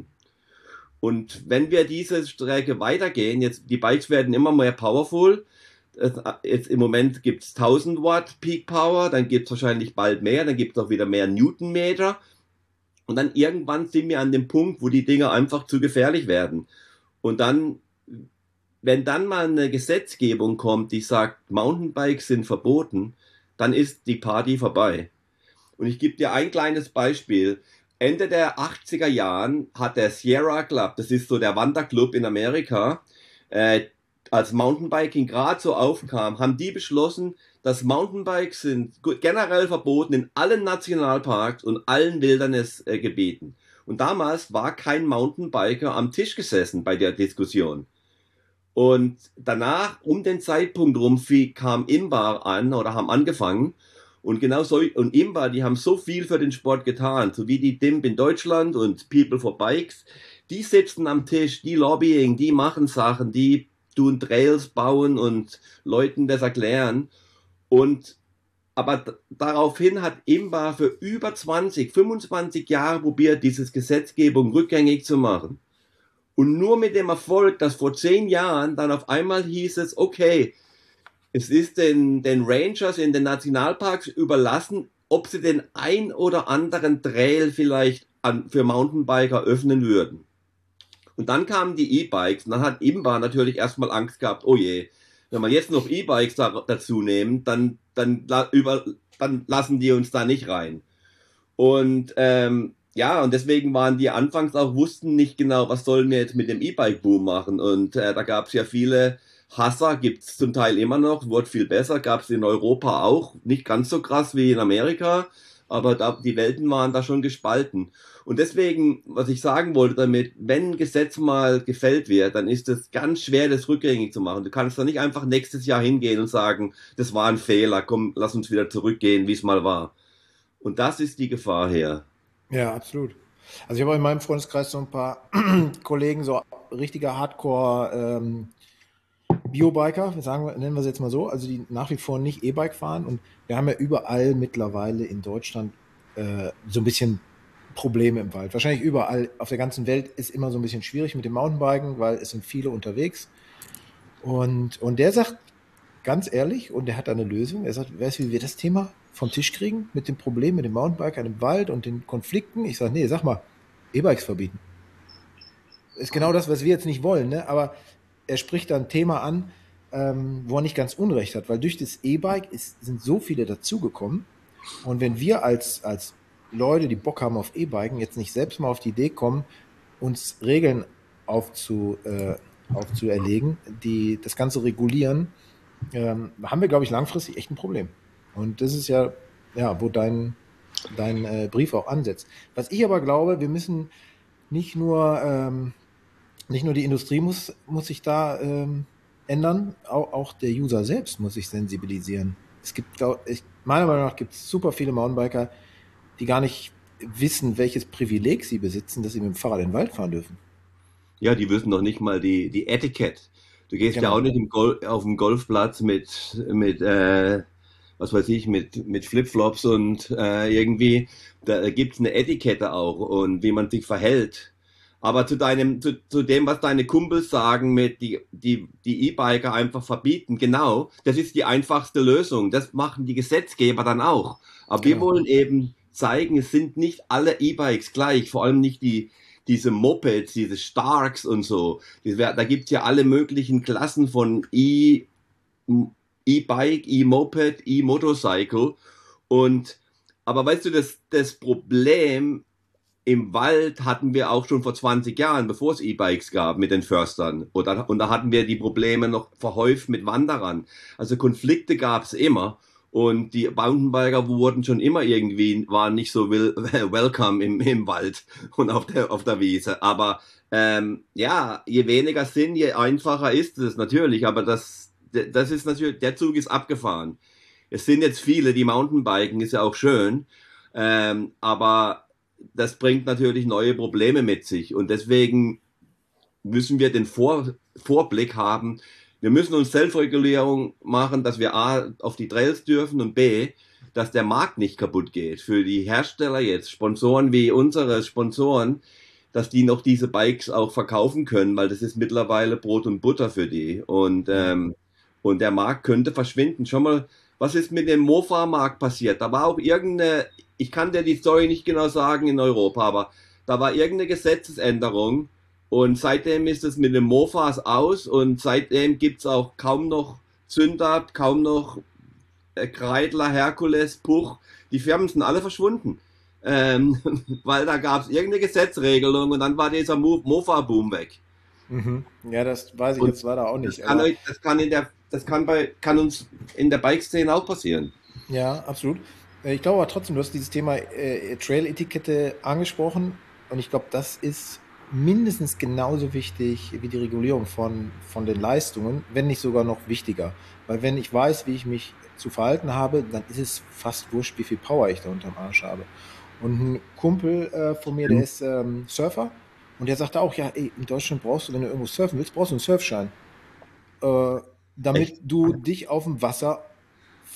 Und wenn wir diese Strecke weitergehen, jetzt die Bikes werden immer mehr powerful. Jetzt im Moment gibt es tausend Watt Peak Power, dann gibt es wahrscheinlich bald mehr, dann gibt es auch wieder mehr Newtonmeter. Und dann irgendwann sind wir an dem Punkt, wo die Dinger einfach zu gefährlich werden. Und dann, wenn dann mal eine Gesetzgebung kommt, die sagt, Mountainbikes sind verboten, dann ist die Party vorbei. Und ich gebe dir ein kleines Beispiel. Ende der achtziger Jahren hat der Sierra Club, das ist so der Wanderclub in Amerika, äh, als Mountainbiking gerade so aufkam, haben die beschlossen, dass Mountainbikes sind generell verboten in allen Nationalparks und allen Wildnisgebieten. Und damals war kein Mountainbiker am Tisch gesessen bei der Diskussion. Und danach, um den Zeitpunkt rum, kam Imbar an oder haben angefangen. Und genau so, und Imbar, die haben so viel für den Sport getan, so wie die D I M P in Deutschland und People for Bikes. Die sitzen am Tisch, die Lobbying, die machen Sachen, die tun Trails bauen und Leuten das erklären. Und aber d- daraufhin hat IMBA für über zwanzig, fünfundzwanzig Jahre probiert, dieses Gesetzgebung rückgängig zu machen. Und nur mit dem Erfolg, dass vor zehn Jahren dann auf einmal hieß es, okay, es ist den, den Rangers in den Nationalparks überlassen, ob sie den ein oder anderen Trail vielleicht an, für Mountainbiker öffnen würden. Und dann kamen die E-Bikes und dann hat IMBA natürlich erstmal Angst gehabt, oh je, wenn wir jetzt noch E-Bikes da, dazu nehmen, dann, dann, über, dann lassen die uns da nicht rein. Und ähm, ja, und deswegen waren die anfangs auch, wussten nicht genau, was sollen wir jetzt mit dem E-Bike-Boom machen. Und äh, da gab es ja viele Hasser, gibt es zum Teil immer noch, wurde viel besser, gab es in Europa auch, nicht ganz so krass wie in Amerika, aber da, die Welten waren da schon gespalten. Und deswegen, was ich sagen wollte damit, wenn ein Gesetz mal gefällt wird, dann ist es ganz schwer, das rückgängig zu machen. Du kannst da nicht einfach nächstes Jahr hingehen und sagen, das war ein Fehler, komm, lass uns wieder zurückgehen, wie es mal war. Und das ist die Gefahr her. Ja, absolut. Also ich habe in meinem Freundeskreis so ein paar Kollegen, so richtige Hardcore ähm, Biobiker, sagen wir, nennen wir es jetzt mal so, also die nach wie vor nicht E-Bike fahren. Und wir haben ja überall mittlerweile in Deutschland äh, so ein bisschen Probleme im Wald. Wahrscheinlich überall auf der ganzen Welt ist immer so ein bisschen schwierig mit dem Mountainbiken, weil es sind viele unterwegs. Und, und der sagt ganz ehrlich, und der hat da eine Lösung, er sagt, weißt du, wie wir das Thema vom Tisch kriegen mit dem Problem mit dem Mountainbiker im Wald und den Konflikten? Ich sage, nee, sag mal, E-Bikes verbieten. Ist genau das, was wir jetzt nicht wollen, ne? Aber er spricht da ein Thema an, ähm, wo er nicht ganz Unrecht hat, weil durch das E-Bike ist, sind so viele dazugekommen. Und wenn wir als, als Leute, die Bock haben auf E-Biken, jetzt nicht selbst mal auf die Idee kommen, uns Regeln aufzu, äh, aufzuerlegen, die das Ganze regulieren, ähm, haben wir, glaube ich, langfristig echt ein Problem. Und das ist ja, ja, wo dein, dein äh, Brief auch ansetzt. Was ich aber glaube, wir müssen nicht nur, ähm, nicht nur die Industrie muss, muss sich da ähm, ändern, auch, auch der User selbst muss sich sensibilisieren. Es gibt, glaub, ich, meiner Meinung nach gibt es super viele Mountainbiker, die gar nicht wissen, welches Privileg sie besitzen, dass sie mit dem Fahrrad in den Wald fahren dürfen. Ja, die wissen noch nicht mal die, die Etikette. Du gehst ja Genau. auch nicht im Gol auf dem Golfplatz mit, mit äh, was weiß ich, mit, mit Flipflops und äh, irgendwie, da gibt's eine Etikette auch und wie man sich verhält. Aber zu deinem, zu, zu dem, was deine Kumpels sagen, mit die, die, die E-Biker einfach verbieten, genau, das ist die einfachste Lösung. Das machen die Gesetzgeber dann auch. Aber wir Genau. wollen eben zeigen, es sind nicht alle E-Bikes gleich, vor allem nicht die, diese Mopeds, diese Starks und so. Da gibt's ja alle möglichen Klassen von E, E-Bike, E-Moped, E-Motorcycle. Und, aber weißt du, das, das Problem im Wald hatten wir auch schon vor zwanzig Jahren, bevor es E-Bikes gab, mit den Förstern. Oder, und da hatten wir die Probleme noch verhäuft mit Wanderern. Also Konflikte gab's immer. Und die Mountainbiker wurden schon immer irgendwie, waren nicht so will, welcome im, im Wald und auf der, auf der Wiese. Aber ähm, ja, je weniger sind, je einfacher ist es natürlich. Aber das, das ist natürlich, der Zug ist abgefahren. Es sind jetzt viele, die Mountainbiken, ist ja auch schön. Ähm, aber das bringt natürlich neue Probleme mit sich. Und deswegen müssen wir den Vor, Vorblick haben. Wir müssen uns Selbstregulierung machen, dass wir A, auf die Trails dürfen und B, dass der Markt nicht kaputt geht. Für die Hersteller jetzt, Sponsoren wie unsere Sponsoren, dass die noch diese Bikes auch verkaufen können, weil das ist mittlerweile Brot und Butter für die. Und, ähm, und der Markt könnte verschwinden. Schau mal, was ist mit dem Mofa-Markt passiert? Da war auch irgendeine, ich kann dir die Story nicht genau sagen in Europa, aber da war irgendeine Gesetzesänderung. Und seitdem ist es mit den Mofas aus und seitdem gibt's auch kaum noch Zünder, kaum noch äh, Kreidler, Herkules, Puch. Die Firmen sind alle verschwunden. Ähm, weil da gab's irgendeine Gesetzregelung und dann war dieser Mo Mofa-Boom weg. Mhm. Ja, das weiß ich Und jetzt leider auch nicht. das kann, aber- euch, das kann in der, das kann bei, kann uns in der Bike-Szene auch passieren. Ja, absolut. Äh, Ich glaube aber trotzdem, du hast dieses Thema äh, Trail-Etikette angesprochen und ich glaube, das ist mindestens genauso wichtig wie die Regulierung von, von den Leistungen, wenn nicht sogar noch wichtiger. Weil wenn ich weiß, wie ich mich zu verhalten habe, dann ist es fast wurscht, wie viel Power ich da unterm Arsch habe. Und ein Kumpel äh, von mir, der ist ähm, Surfer und der sagte auch, ja, ey, in Deutschland brauchst du, wenn du irgendwo surfen willst, brauchst du einen Surfschein. Äh, damit Echt? du dich auf dem Wasser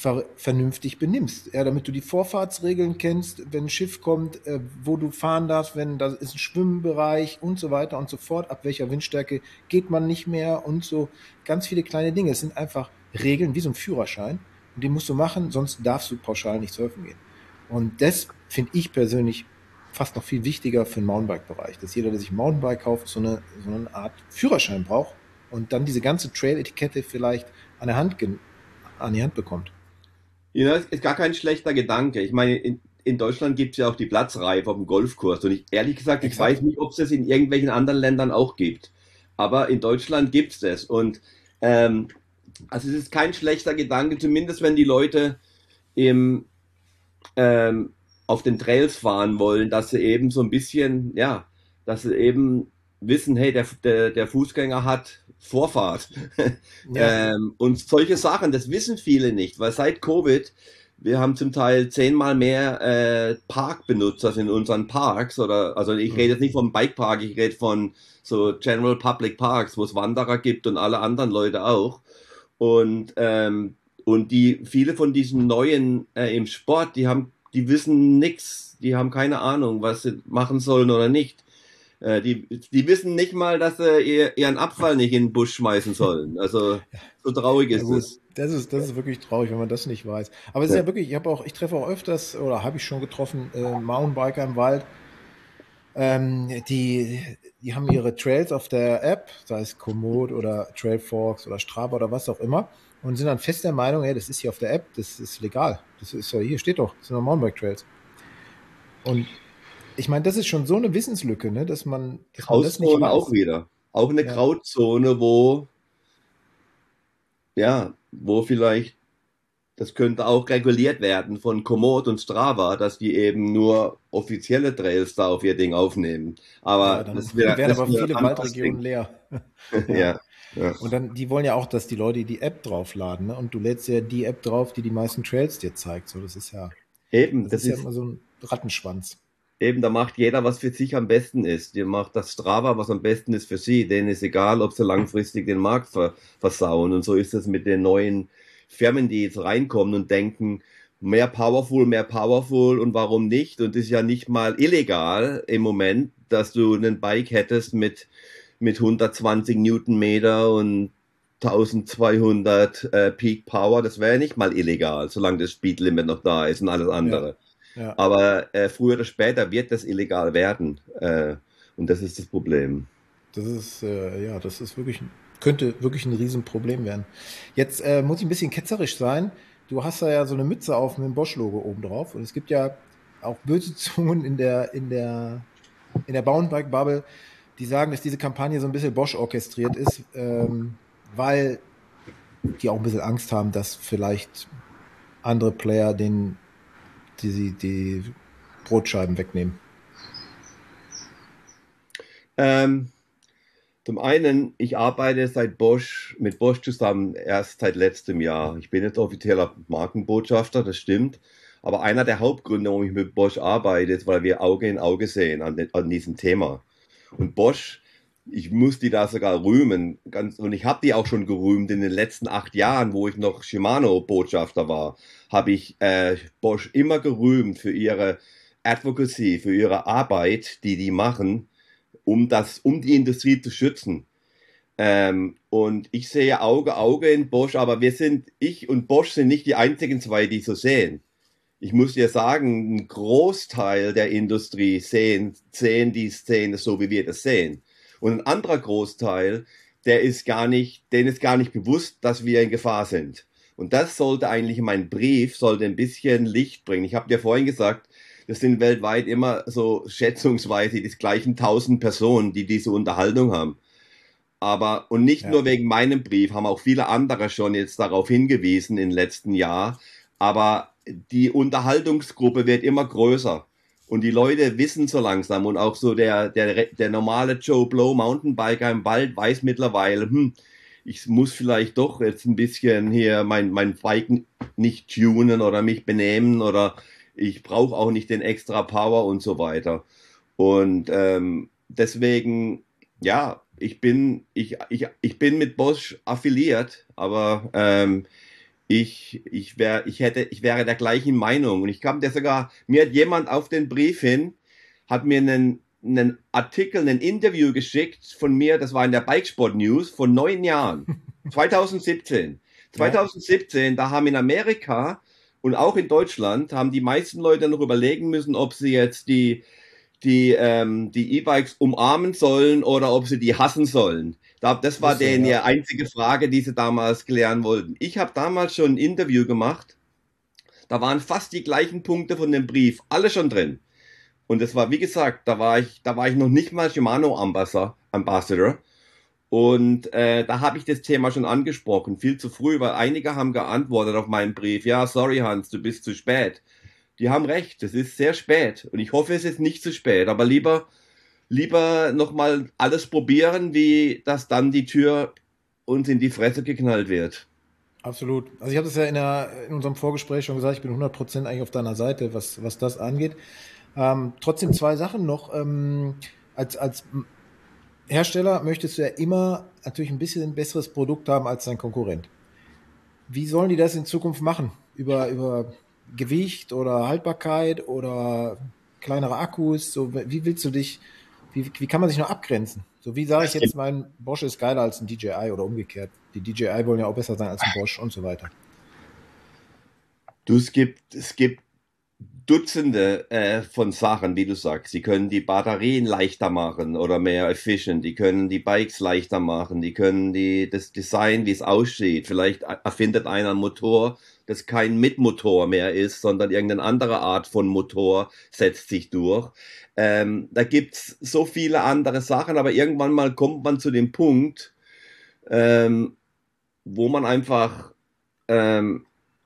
ver vernünftig benimmst. Ja, damit du die Vorfahrtsregeln kennst, wenn ein Schiff kommt, äh, wo du fahren darfst, wenn da ist ein Schwimmbereich und so weiter und so fort, ab welcher Windstärke geht man nicht mehr und so ganz viele kleine Dinge. Es sind einfach Regeln wie so ein Führerschein und die musst du machen, sonst darfst du pauschal nicht surfen gehen. Und das finde ich persönlich fast noch viel wichtiger für den Mountainbike-Bereich, dass jeder, der sich ein Mountainbike kauft, so eine, so eine Art Führerschein braucht und dann diese ganze Trail-Etikette vielleicht an der Hand, an die Hand bekommt. Ja, das ist gar kein schlechter Gedanke. Ich meine, in, in Deutschland gibt es ja auch die Platzreife auf dem Golfkurs. Und ich, ehrlich gesagt, ich Exakt. weiß nicht, ob es das in irgendwelchen anderen Ländern auch gibt. Aber in Deutschland gibt es das. Und ähm, also es ist kein schlechter Gedanke, zumindest wenn die Leute im, ähm, auf den Trails fahren wollen, dass sie eben so ein bisschen, ja, dass sie eben wissen, hey, der, der, der Fußgänger hat Vorfahrt. Ja, ähm, und solche Sachen, das wissen viele nicht, weil seit Covid, wir haben zum Teil zehnmal mehr äh, Parkbenutzer in unseren Parks, oder, also ich rede jetzt nicht vom Bikepark, ich rede von so General Public Parks, wo es Wanderer gibt und alle anderen Leute auch. Und, ähm, und die, viele von diesen Neuen äh, im Sport, die haben, die wissen nichts, die haben keine Ahnung, was sie machen sollen oder nicht. Äh, die, die wissen nicht mal, dass sie ihr, ihren Abfall nicht in den Busch schmeißen sollen. Also so traurig ja ist gut. es. Das ist, das ist wirklich traurig, wenn man das nicht weiß. Aber es ist Ja. ja wirklich, ich habe auch, ich treffe auch öfters oder habe ich schon getroffen, äh, Mountainbiker im Wald. Ähm, die, die haben ihre Trails auf der App, sei es Komoot oder Trailforks oder Strava oder was auch immer, und sind dann fest der Meinung, hey, das ist hier auf der App, das ist legal. Das ist ja, hier steht doch, das sind doch Mountainbike-Trails. Und ich meine, das ist schon so eine Wissenslücke, ne, dass man, dass man das nicht Grauzone auch weiß. wieder. Auch eine Ja, Grauzone, wo, ja, wo vielleicht, das könnte auch reguliert werden von Komoot und Strava, dass die eben nur offizielle Trails da auf ihr Ding aufnehmen. ja, Aber dann das wäre, werden das aber wäre viele ein anderes Waldregionen Ding. leer. Ja. Ja, ja. Und dann, die wollen ja auch, dass die Leute die App draufladen, ne? Und du lädst ja die App drauf, die die meisten Trails dir zeigt. So, das ist ja, Eben, das das ist ja ist, immer so ein Rattenschwanz. eben, da macht jeder, was für sich am besten ist. Die macht das Strava, was am besten ist für sie. Denen ist egal, ob sie langfristig den Markt ver versauen. Und so ist es mit den neuen Firmen, die jetzt reinkommen und denken, mehr powerful, mehr powerful und warum nicht? Und es ist ja nicht mal illegal im Moment, dass du einen Bike hättest mit, mit hundertzwanzig Newtonmeter und eintausendzweihundert äh, Peak Power. Das wäre ja nicht mal illegal, solange das Speedlimit noch da ist und alles Ja, andere. ja. Aber äh, früher oder später wird das illegal werden. Äh, und das ist das Problem. Das ist, äh, ja, das ist wirklich, könnte wirklich ein Riesenproblem werden. Jetzt äh, muss ich ein bisschen ketzerisch sein. Du hast da ja so eine Mütze auf mit dem Bosch-Logo oben drauf. Und es gibt ja auch böse Zungen in der, in der, in der Mountainbike-Bubble, die sagen, dass diese Kampagne so ein bisschen Bosch orchestriert ist, ähm, weil die auch ein bisschen Angst haben, dass vielleicht andere Player den, die, die Brotscheiben wegnehmen. Ähm, zum einen, ich arbeite seit Bosch, mit Bosch zusammen erst seit letztem Jahr. Ich bin jetzt offizieller Markenbotschafter, das stimmt. Aber einer der Hauptgründe, warum ich mit Bosch arbeite, ist, weil wir Auge in Auge sehen an, den, an diesem Thema. Und Bosch, ich muss die da sogar rühmen. Ganz, und ich habe die auch schon gerühmt in den letzten acht Jahren, wo ich noch Shimano-Botschafter war, habe ich äh, Bosch immer gerühmt für ihre Advocacy, für ihre Arbeit, die die machen, um das, um die Industrie zu schützen. Ähm, und ich sehe Auge Auge in Bosch, aber wir sind, ich und Bosch sind nicht die einzigen zwei, die so sehen. Ich muss dir sagen, ein Großteil der Industrie sehen, sehen die Szene so, wie wir das sehen. Und ein anderer Großteil, der ist gar nicht, denen ist gar nicht bewusst, dass wir in Gefahr sind. Und das sollte eigentlich mein Brief, sollte ein bisschen Licht bringen. Ich habe dir vorhin gesagt, das sind weltweit immer so schätzungsweise die gleichen tausend Personen, die diese Unterhaltung haben. Aber, und nicht Ja. nur wegen meinem Brief, haben auch viele andere schon jetzt darauf hingewiesen im letzten Jahr. Aber die Unterhaltungsgruppe wird immer größer. Und die Leute wissen so langsam und auch so der, der, der normale Joe Blow Mountainbiker im Wald weiß mittlerweile, hm, ich muss vielleicht doch jetzt ein bisschen hier mein, mein Bike nicht tunen oder mich benehmen oder ich brauche auch nicht den extra Power und so weiter. Und ähm, deswegen, ja, ich bin, ich, ich, ich bin mit Bosch affiliiert, aber ähm, ich, ich, wär, ich, hätte, ich wäre der gleichen Meinung. Und ich kam der sogar, mir hat jemand auf den Brief hin, hat mir einen, einen Artikel, ein Interview geschickt von mir, das war in der Bikesport News, von neun Jahren, zwanzig siebzehn. zwanzig siebzehn, da haben in Amerika und auch in Deutschland, haben die meisten Leute noch überlegen müssen, ob sie jetzt die die ähm, die E-Bikes umarmen sollen oder ob sie die hassen sollen. Das war denen ja einzige Frage, die sie damals klären wollten. Ich habe damals schon ein Interview gemacht, da waren fast die gleichen Punkte von dem Brief, alle schon drin. Und das war, wie gesagt, da war ich, da war ich noch nicht mal Shimano Ambassador. Und äh, da habe ich das Thema schon angesprochen, viel zu früh, weil einige haben geantwortet auf meinen Brief, ja, sorry Hans, du bist zu spät. Die haben recht, es ist sehr spät und ich hoffe, es ist nicht zu spät, aber lieber, lieber nochmal alles probieren, wie dass dann die Tür uns in die Fresse geknallt wird. Absolut. Also ich habe das ja in, der, in unserem Vorgespräch schon gesagt, ich bin hundert Prozent eigentlich auf deiner Seite, was, was das angeht. Ähm, trotzdem zwei Sachen noch. Ähm, als, als Hersteller möchtest du ja immer natürlich ein bisschen ein besseres Produkt haben als dein Konkurrent. Wie sollen die das in Zukunft machen? Über, über Gewicht oder Haltbarkeit oder kleinere Akkus? So, wie willst du dich, wie, wie kann man sich noch abgrenzen? So, wie sage ich jetzt, mein Bosch ist geiler als ein D J I oder umgekehrt? Die D J I wollen ja auch besser sein als ein Bosch und so weiter. Du, es gibt, es gibt Dutzende äh, von Sachen, wie du sagst. Die können die Batterien leichter machen oder mehr efficient. Die können die Bikes leichter machen. Die können die, das Design, wie es aussieht. Vielleicht erfindet einer einen Motor, das kein Mitmotor mehr ist, sondern irgendeine andere Art von Motor setzt sich durch. Ähm, da gibt's so viele andere Sachen, aber irgendwann mal kommt man zu dem Punkt, ähm, wo man einfach ähm,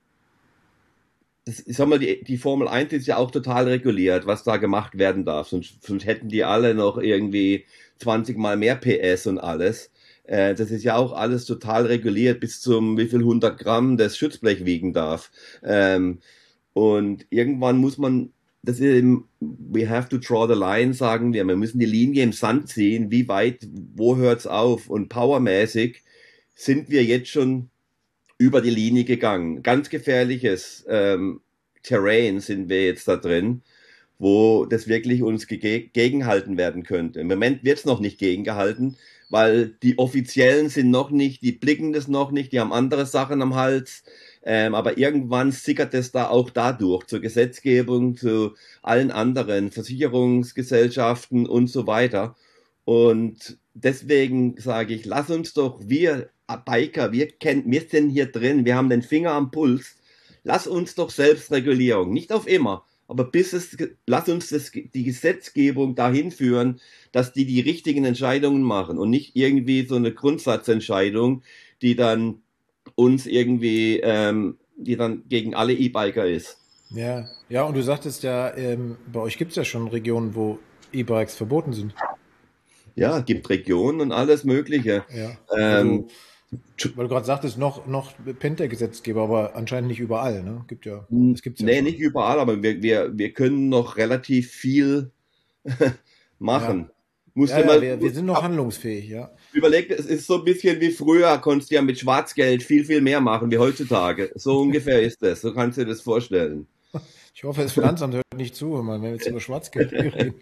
Das, ich sag mal, die, die Formel eins ist ja auch total reguliert, was da gemacht werden darf. Sonst, sonst hätten die alle noch irgendwie zwanzig Mal mehr P S und alles. Äh, das ist ja auch alles total reguliert, bis zum wie viel hundert Gramm das Schutzblech wiegen darf. Ähm, und irgendwann muss man, das ist eben, we have to draw the line, sagen wir. Wir müssen die Linie im Sand ziehen. Wie weit, wo hört's auf? Und powermäßig sind wir jetzt schon über die Linie gegangen. Ganz gefährliches ähm, Terrain sind wir jetzt da drin, wo das wirklich uns ge- gegenhalten werden könnte. Im Moment wird es noch nicht gegengehalten, weil die Offiziellen sind noch nicht, die blicken das noch nicht, die haben andere Sachen am Hals, ähm, aber irgendwann sickert es da auch dadurch, zur Gesetzgebung, zu allen anderen Versicherungsgesellschaften und so weiter. Und deswegen sage ich, lass uns doch, wir Biker, wir kennen, wir sind hier drin, wir haben den Finger am Puls, lass uns doch Selbstregulierung, nicht auf immer, aber bis es, lass uns das, die Gesetzgebung dahin führen, dass die die richtigen Entscheidungen machen und nicht irgendwie so eine Grundsatzentscheidung, die dann uns irgendwie, ähm, die dann gegen alle E-Biker ist. Ja, ja, und du sagtest ja, ähm, bei euch gibt es ja schon Regionen, wo E-Bikes verboten sind. Ja, es gibt Regionen und alles Mögliche. Ja, Ähm, also, weil du gerade sagtest, noch, noch pennt der Gesetzgeber, aber anscheinend nicht überall, ne? Gibt ja, das gibt's ja nee, schon. nicht überall, aber wir, wir, wir können noch relativ viel machen. Ja, ja, ja wir, wir sind noch handlungsfähig, ja. Überlegt, es ist so ein bisschen wie früher, konntest du ja mit Schwarzgeld viel, viel mehr machen wie heutzutage. So ungefähr ist das, so kannst du dir das vorstellen. Ich hoffe, das Finanzamt hört nicht zu, wenn wir jetzt über Schwarzgeld reden.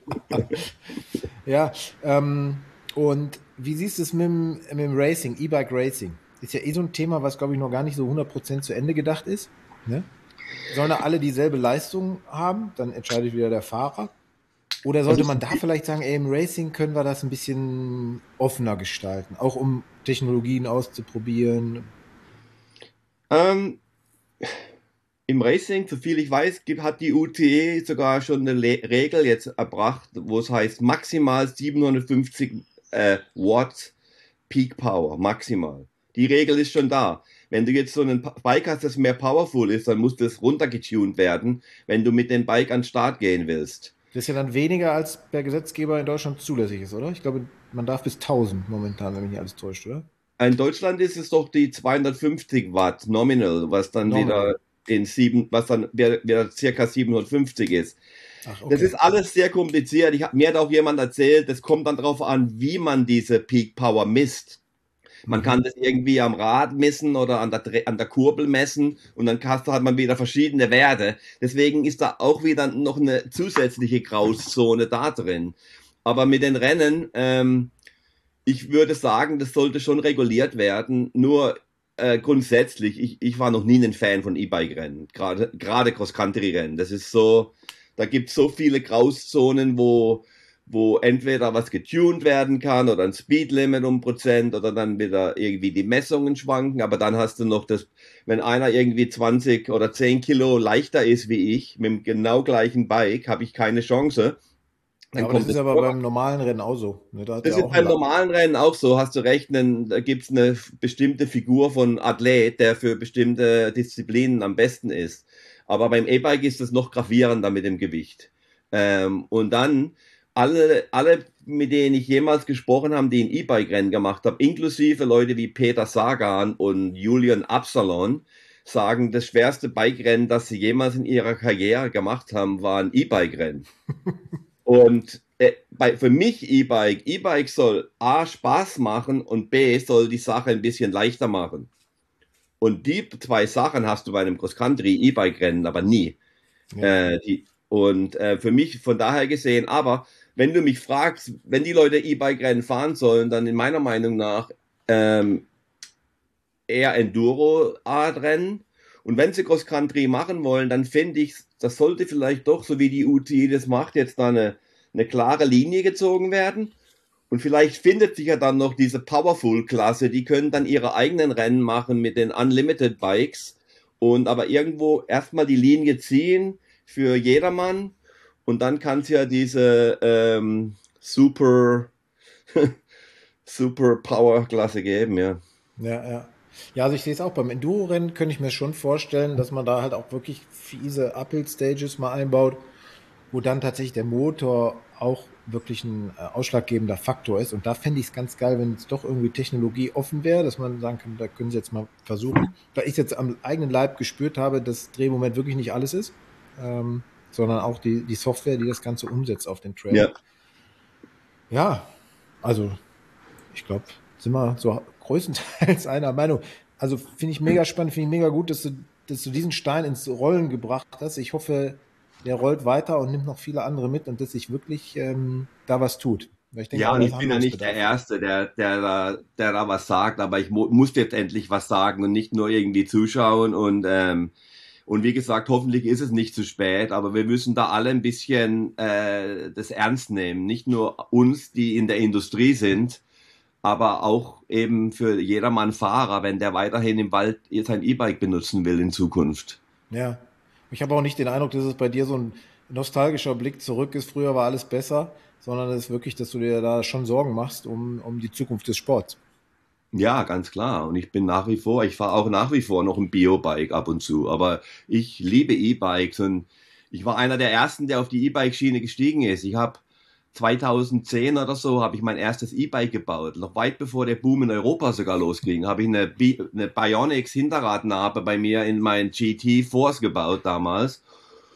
Ja, ähm, und wie siehst du es mit dem, mit dem Racing, E-Bike Racing? Ist ja eh so ein Thema, was, glaube ich, noch gar nicht so hundert Prozent zu Ende gedacht ist. Ne? Sollen da alle dieselbe Leistung haben? Dann entscheidet wieder der Fahrer. Oder sollte man da vielleicht sagen, ey, im Racing können wir das ein bisschen offener gestalten, auch um Technologien auszuprobieren? Ähm, Im Racing, soviel ich weiß, gibt, hat die U T E sogar schon eine Le- Regel jetzt erbracht, wo es heißt maximal siebenhundertfünfzig äh, Watt Peak Power, maximal. Die Regel ist schon da. Wenn du jetzt so ein Bike hast, das mehr powerful ist, dann muss das runtergetuned werden, wenn du mit dem Bike an den Start gehen willst. Das ist ja dann weniger, als der Gesetzgeber in Deutschland zulässig ist, oder? Ich glaube, man darf bis tausend momentan, wenn mich nicht alles täuscht, oder? In Deutschland ist es doch die zweihundertfünfzig Watt Nominal, was dann Nominal. wieder den sieben, was dann wieder circa siebenhundertfünfzig ist. Ach, okay. Das ist alles sehr kompliziert. Ich hab, mir hat auch jemand erzählt, das kommt dann darauf an, wie man diese Peak Power misst. Man mhm. kann das irgendwie am Rad messen oder an der, an der Kurbel messen und dann hast, hat man wieder verschiedene Werte. Deswegen ist da auch wieder noch eine zusätzliche Grauzone da drin. Aber mit den Rennen, ähm, ich würde sagen, das sollte schon reguliert werden. Nur äh, grundsätzlich, ich, ich war noch nie ein Fan von E-Bike-Rennen, gerade gerade Cross-Country-Rennen. Das ist so, da gibt es so viele Grauzonen, wo wo entweder was getuned werden kann oder ein Speedlimit um Prozent oder dann wieder irgendwie die Messungen schwanken, aber dann hast du noch das, wenn einer irgendwie zwanzig oder zehn Kilo leichter ist wie ich, mit dem genau gleichen Bike, habe ich keine Chance. Dann ja, aber das ist aber vor. Beim normalen Rennen auch so. Ne? Da das ist beim normalen Rennen auch so, hast du recht, denn da gibt es eine bestimmte Figur von Athlet, der für bestimmte Disziplinen am besten ist. Aber beim E-Bike ist das noch gravierender mit dem Gewicht. Ähm, und dann Alle, alle, mit denen ich jemals gesprochen habe, die ein E-Bike-Rennen gemacht haben, inklusive Leute wie Peter Sagan und Julian Absalon, sagen, das schwerste Bike-Rennen, das sie jemals in ihrer Karriere gemacht haben, war ein E-Bike-Rennen. Und äh, bei, für mich E-Bike, E-Bike soll A, Spaß machen und B, soll die Sache ein bisschen leichter machen. Und die zwei Sachen hast du bei einem Cross-Country-E-Bike-Rennen aber nie. Ja. Äh, die, und äh, für mich von daher gesehen, aber wenn du mich fragst, wenn die Leute E-Bike-Rennen fahren sollen, dann in meiner Meinung nach ähm, eher Enduro-Art-Rennen. Und wenn sie Cross-Country machen wollen, dann finde ich, das sollte vielleicht doch, so wie die U T I das macht, jetzt da eine, eine klare Linie gezogen werden. Und vielleicht findet sich ja dann noch diese Powerful-Klasse, die können dann ihre eigenen Rennen machen mit den Unlimited Bikes und aber irgendwo erstmal die Linie ziehen für jedermann. Und dann kann es ja diese ähm, Super, Super Power-Klasse geben, ja. Ja, ja. Ja, also ich sehe es auch beim Enduro-Rennen, könnte ich mir schon vorstellen, dass man da halt auch wirklich fiese Uphill-Stages mal einbaut, wo dann tatsächlich der Motor auch wirklich ein äh, ausschlaggebender Faktor ist. Und da fände ich es ganz geil, wenn es doch irgendwie Technologie offen wäre, dass man sagen kann, da können sie jetzt mal versuchen. Weil ich jetzt am eigenen Leib gespürt habe, dass Drehmoment wirklich nicht alles ist. Ähm, sondern auch die, die Software, die das Ganze umsetzt auf den Trail. Ja, ja, also ich glaube, sind wir so größtenteils einer Meinung. Also finde ich mega spannend, finde ich mega gut, dass du, dass du diesen Stein ins Rollen gebracht hast. Ich hoffe, der rollt weiter und nimmt noch viele andere mit und dass sich wirklich ähm, da was tut. Ich denke, ja, und ich bin ja nicht der Erste, der, der, da, der da was sagt, aber ich mu muss jetzt endlich was sagen und nicht nur irgendwie zuschauen und ähm, Und wie gesagt, hoffentlich ist es nicht zu spät, aber wir müssen da alle ein bisschen äh, das ernst nehmen. Nicht nur uns, die in der Industrie sind, aber auch eben für jedermann Fahrer, wenn der weiterhin im Wald sein E-Bike benutzen will in Zukunft. Ja, ich habe auch nicht den Eindruck, dass es bei dir so ein nostalgischer Blick zurück ist. Früher war alles besser, sondern es ist wirklich, dass du dir da schon Sorgen machst um, um die Zukunft des Sports. Ja, ganz klar. Und ich bin nach wie vor, ich fahre auch nach wie vor noch ein Bio-Bike ab und zu. Aber ich liebe E-Bikes und ich war einer der ersten, der auf die E-Bike-Schiene gestiegen ist. Ich habe zweitausendzehn oder so, habe ich mein erstes E-Bike gebaut. Noch weit bevor der Boom in Europa sogar losging, habe ich eine, Bi eine Bionics Hinterradnabe bei mir in mein G T Force gebaut damals.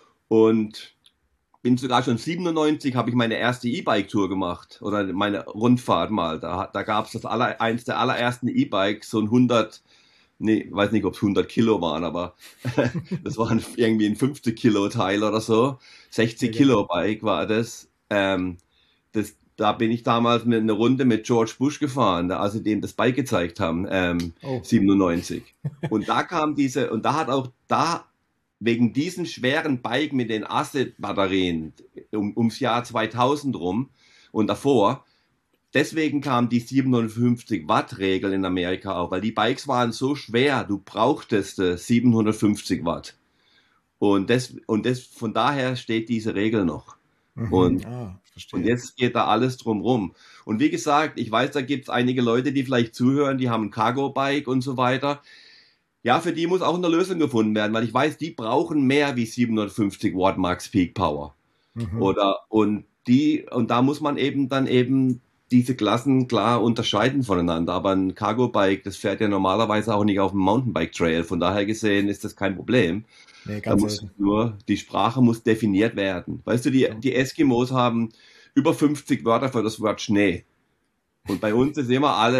Und bin sogar schon siebenundneunzig, habe ich meine erste E-Bike-Tour gemacht oder meine Rundfahrt mal. Da, da gab es das aller, eins der allerersten E-Bikes, so ein hundert, nee, weiß nicht, ob es hundert Kilo waren, aber das war irgendwie ein fünfzig Kilo Teil oder so. sechzig Kilo Bike war das. Ähm, das. Da bin ich damals mit eine Runde mit George Bush gefahren, als sie dem das Bike gezeigt haben, ähm, oh. siebenundneunzig. Und da kam diese, und da hat auch, da wegen diesen schweren Bike mit den Acid-Batterien um, ums Jahr zweitausend rum und davor, deswegen kam die siebenhundertfünfzig Watt Regel in Amerika auch, weil die Bikes waren so schwer, du brauchtest siebenhundertfünfzig Watt. Und, das, und das, von daher steht diese Regel noch. Mhm. Und, ah, und jetzt geht da alles drum rum. Und wie gesagt, ich weiß, da gibt es einige Leute, die vielleicht zuhören, die haben ein Cargo-Bike und so weiter. Ja, für die muss auch eine Lösung gefunden werden, weil ich weiß, die brauchen mehr wie siebenhundertfünfzig Watt Max Peak Power. Mhm. Oder, und die, und da muss man eben dann eben diese Klassen klar unterscheiden voneinander. Aber ein Cargo-Bike, das fährt ja normalerweise auch nicht auf dem Mountainbike-Trail. Von daher gesehen ist das kein Problem. Nee, ganz da muss nur, die Sprache muss definiert werden. Weißt du, die, die Eskimos haben über fünfzig Wörter für das Wort Schnee. Und bei uns ist immer alles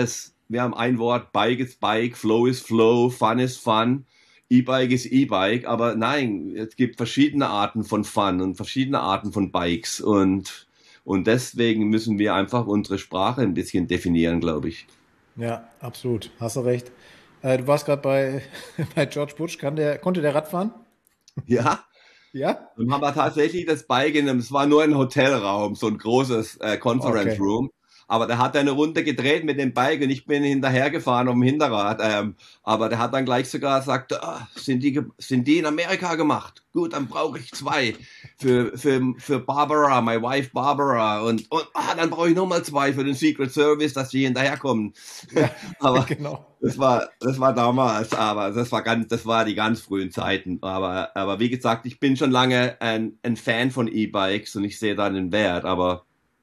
wir haben ein Wort, Bike ist Bike, Flow ist Flow, Fun ist Fun, E-Bike ist E-Bike, aber nein, es gibt verschiedene Arten von Fun und verschiedene Arten von Bikes und, und deswegen müssen wir einfach unsere Sprache ein bisschen definieren, glaube ich. Ja, absolut. Hast du recht. Äh, du warst gerade bei, bei George Bush. Kann der, konnte der Rad fahren? Ja. Ja? Dann haben wir tatsächlich das Bike in einem, es war nur ein Hotelraum, so ein großes äh, Conference Okay. Room. Aber der hat eine Runde gedreht mit dem Bike und ich bin hinterhergefahren auf dem Hinterrad. Ähm, aber der hat dann gleich sogar gesagt, ah, sind die, ge- sind die in Amerika gemacht? Gut, dann brauche ich zwei für, für, für Barbara, my wife Barbara. Und, und ah, dann brauche ich nochmal zwei für den Secret Service, dass die hinterherkommen. Ja, Aber genau. das war, das war damals, aber das war ganz, das war die ganz frühen Zeiten. Aber, aber wie gesagt, ich bin schon lange ein, ein Fan von E-Bikes und ich sehe da den Wert, aber,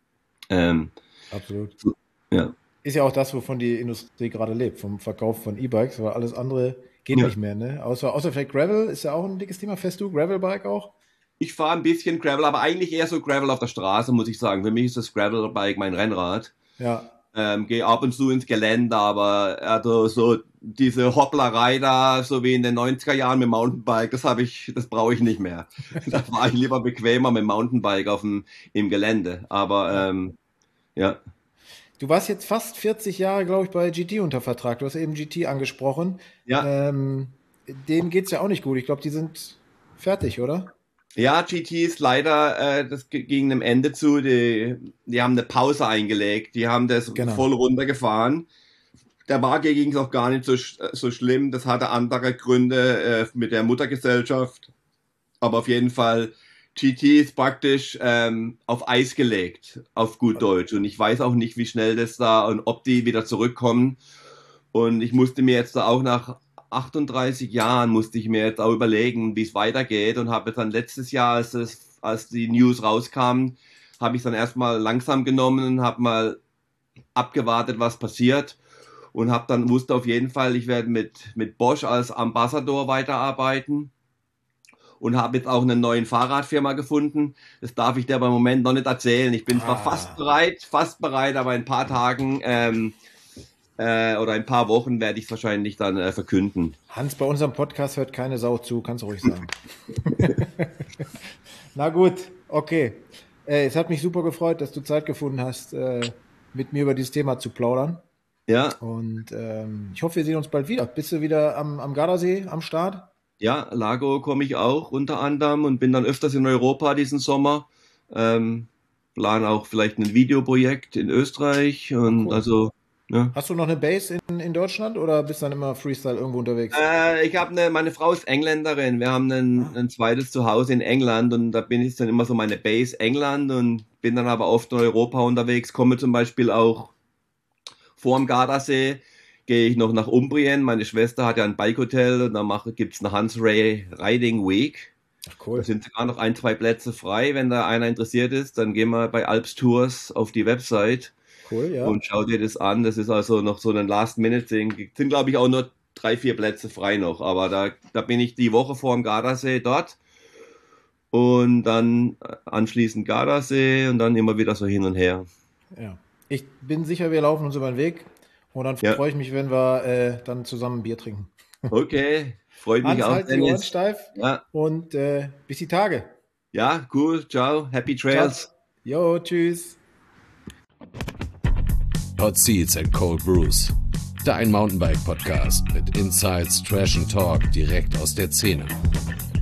ähm, Absolut. ja. Ist ja auch das, wovon die Industrie gerade lebt, vom Verkauf von E-Bikes, weil alles andere geht Ja. nicht mehr, ne? Außer, außer vielleicht Gravel ist ja auch ein dickes Thema. Fährst du Gravelbike auch? Ich fahre ein bisschen Gravel, aber eigentlich eher so Gravel auf der Straße, muss ich sagen. Für mich ist das Gravelbike mein Rennrad. Ja, Ähm, gehe ab und zu ins Gelände, aber also so diese Hopplerei da, so wie in den neunziger Jahren mit Mountainbike, das habe ich, das brauche ich nicht mehr. Da war ich lieber bequemer mit Mountainbike auf dem, im Gelände. Aber ähm, ja. du warst jetzt fast vierzig Jahre, glaube ich, bei G T unter Vertrag. Du hast eben G T angesprochen. Ja, Ähm, denen geht's ja auch nicht gut. Ich glaube, die sind fertig, oder? ja, G T ist leider, äh, das g- ging einem Ende zu. Die, die haben eine Pause eingelegt. Die haben das Genau. voll runtergefahren. Der Marke ging es auch gar nicht so, sch- so schlimm. Das hatte andere Gründe äh, mit der Muttergesellschaft. Aber auf jeden Fall, G T ist praktisch ähm, auf Eis gelegt, auf gut Deutsch. Und ich weiß auch nicht, wie schnell das da und ob die wieder zurückkommen. Und ich musste mir jetzt da auch nach achtunddreißig Jahren, musste ich mir jetzt auch überlegen, wie es weitergeht. Und habe dann letztes Jahr, als, es, als die News rauskamen, habe ich dann erstmal langsam genommen und habe mal abgewartet, was passiert. Und habe dann wusste auf jeden Fall, ich werde mit, mit Bosch als Ambassador weiterarbeiten. Und habe jetzt auch eine neue Fahrradfirma gefunden. Das darf ich dir aber im Moment noch nicht erzählen. Ich bin zwar Ah. fast bereit, fast bereit, aber in ein paar Tagen ähm, äh, oder in ein paar Wochen werde ich es wahrscheinlich dann äh, verkünden. Hans, bei unserem Podcast hört keine Sau zu, kannst du ruhig sagen. Na gut, okay. Äh, es hat mich super gefreut, dass du Zeit gefunden hast, äh, mit mir über dieses Thema zu plaudern. Ja, Und ähm, ich hoffe, wir sehen uns bald wieder. Bist du wieder am, am Gardasee am Start? ja, Lago komme ich auch unter anderem und bin dann öfters in Europa diesen Sommer. Ähm, plan auch vielleicht ein Videoprojekt in Österreich und Cool. also, ja. Hast du noch eine Base in, in Deutschland oder bist dann immer Freestyle irgendwo unterwegs? Äh, ich habe eine, meine Frau ist Engländerin. Wir haben ein, ein zweites Zuhause in England und da bin ich dann immer so meine Base England und bin dann aber oft in Europa unterwegs. Komme zum Beispiel auch vor dem Gardasee, gehe ich noch nach Umbrien. Meine Schwester hat ja ein Bikehotel und dann mache, gibt's eine Hans Ray Riding Week. Ach Da cool. sind sogar noch ein, zwei Plätze frei. Wenn da einer interessiert ist, dann gehen wir bei Alps Tours auf die Website Cool, ja. und schau dir das an. Das ist also noch so ein Last-Minute-Ding. Sind, glaube ich, auch nur drei, vier Plätze frei noch. Aber da, da bin ich die Woche vor dem Gardasee dort. Und dann anschließend Gardasee und dann immer wieder so hin und her. Ja. Ich bin sicher, wir laufen uns über den Weg. Und dann Ja. freue ich mich, wenn wir äh, dann zusammen ein Bier trinken. Okay, freut mich Hans, auch, halt die Ohren Dennis. steif Ja, und äh, bis die Tage. ja, cool. Ciao. Happy Trails. Jo, tschüss. Hot Seats and Cold Brews. Dein Mountainbike-Podcast mit Insights, Trash and Talk direkt aus der Szene.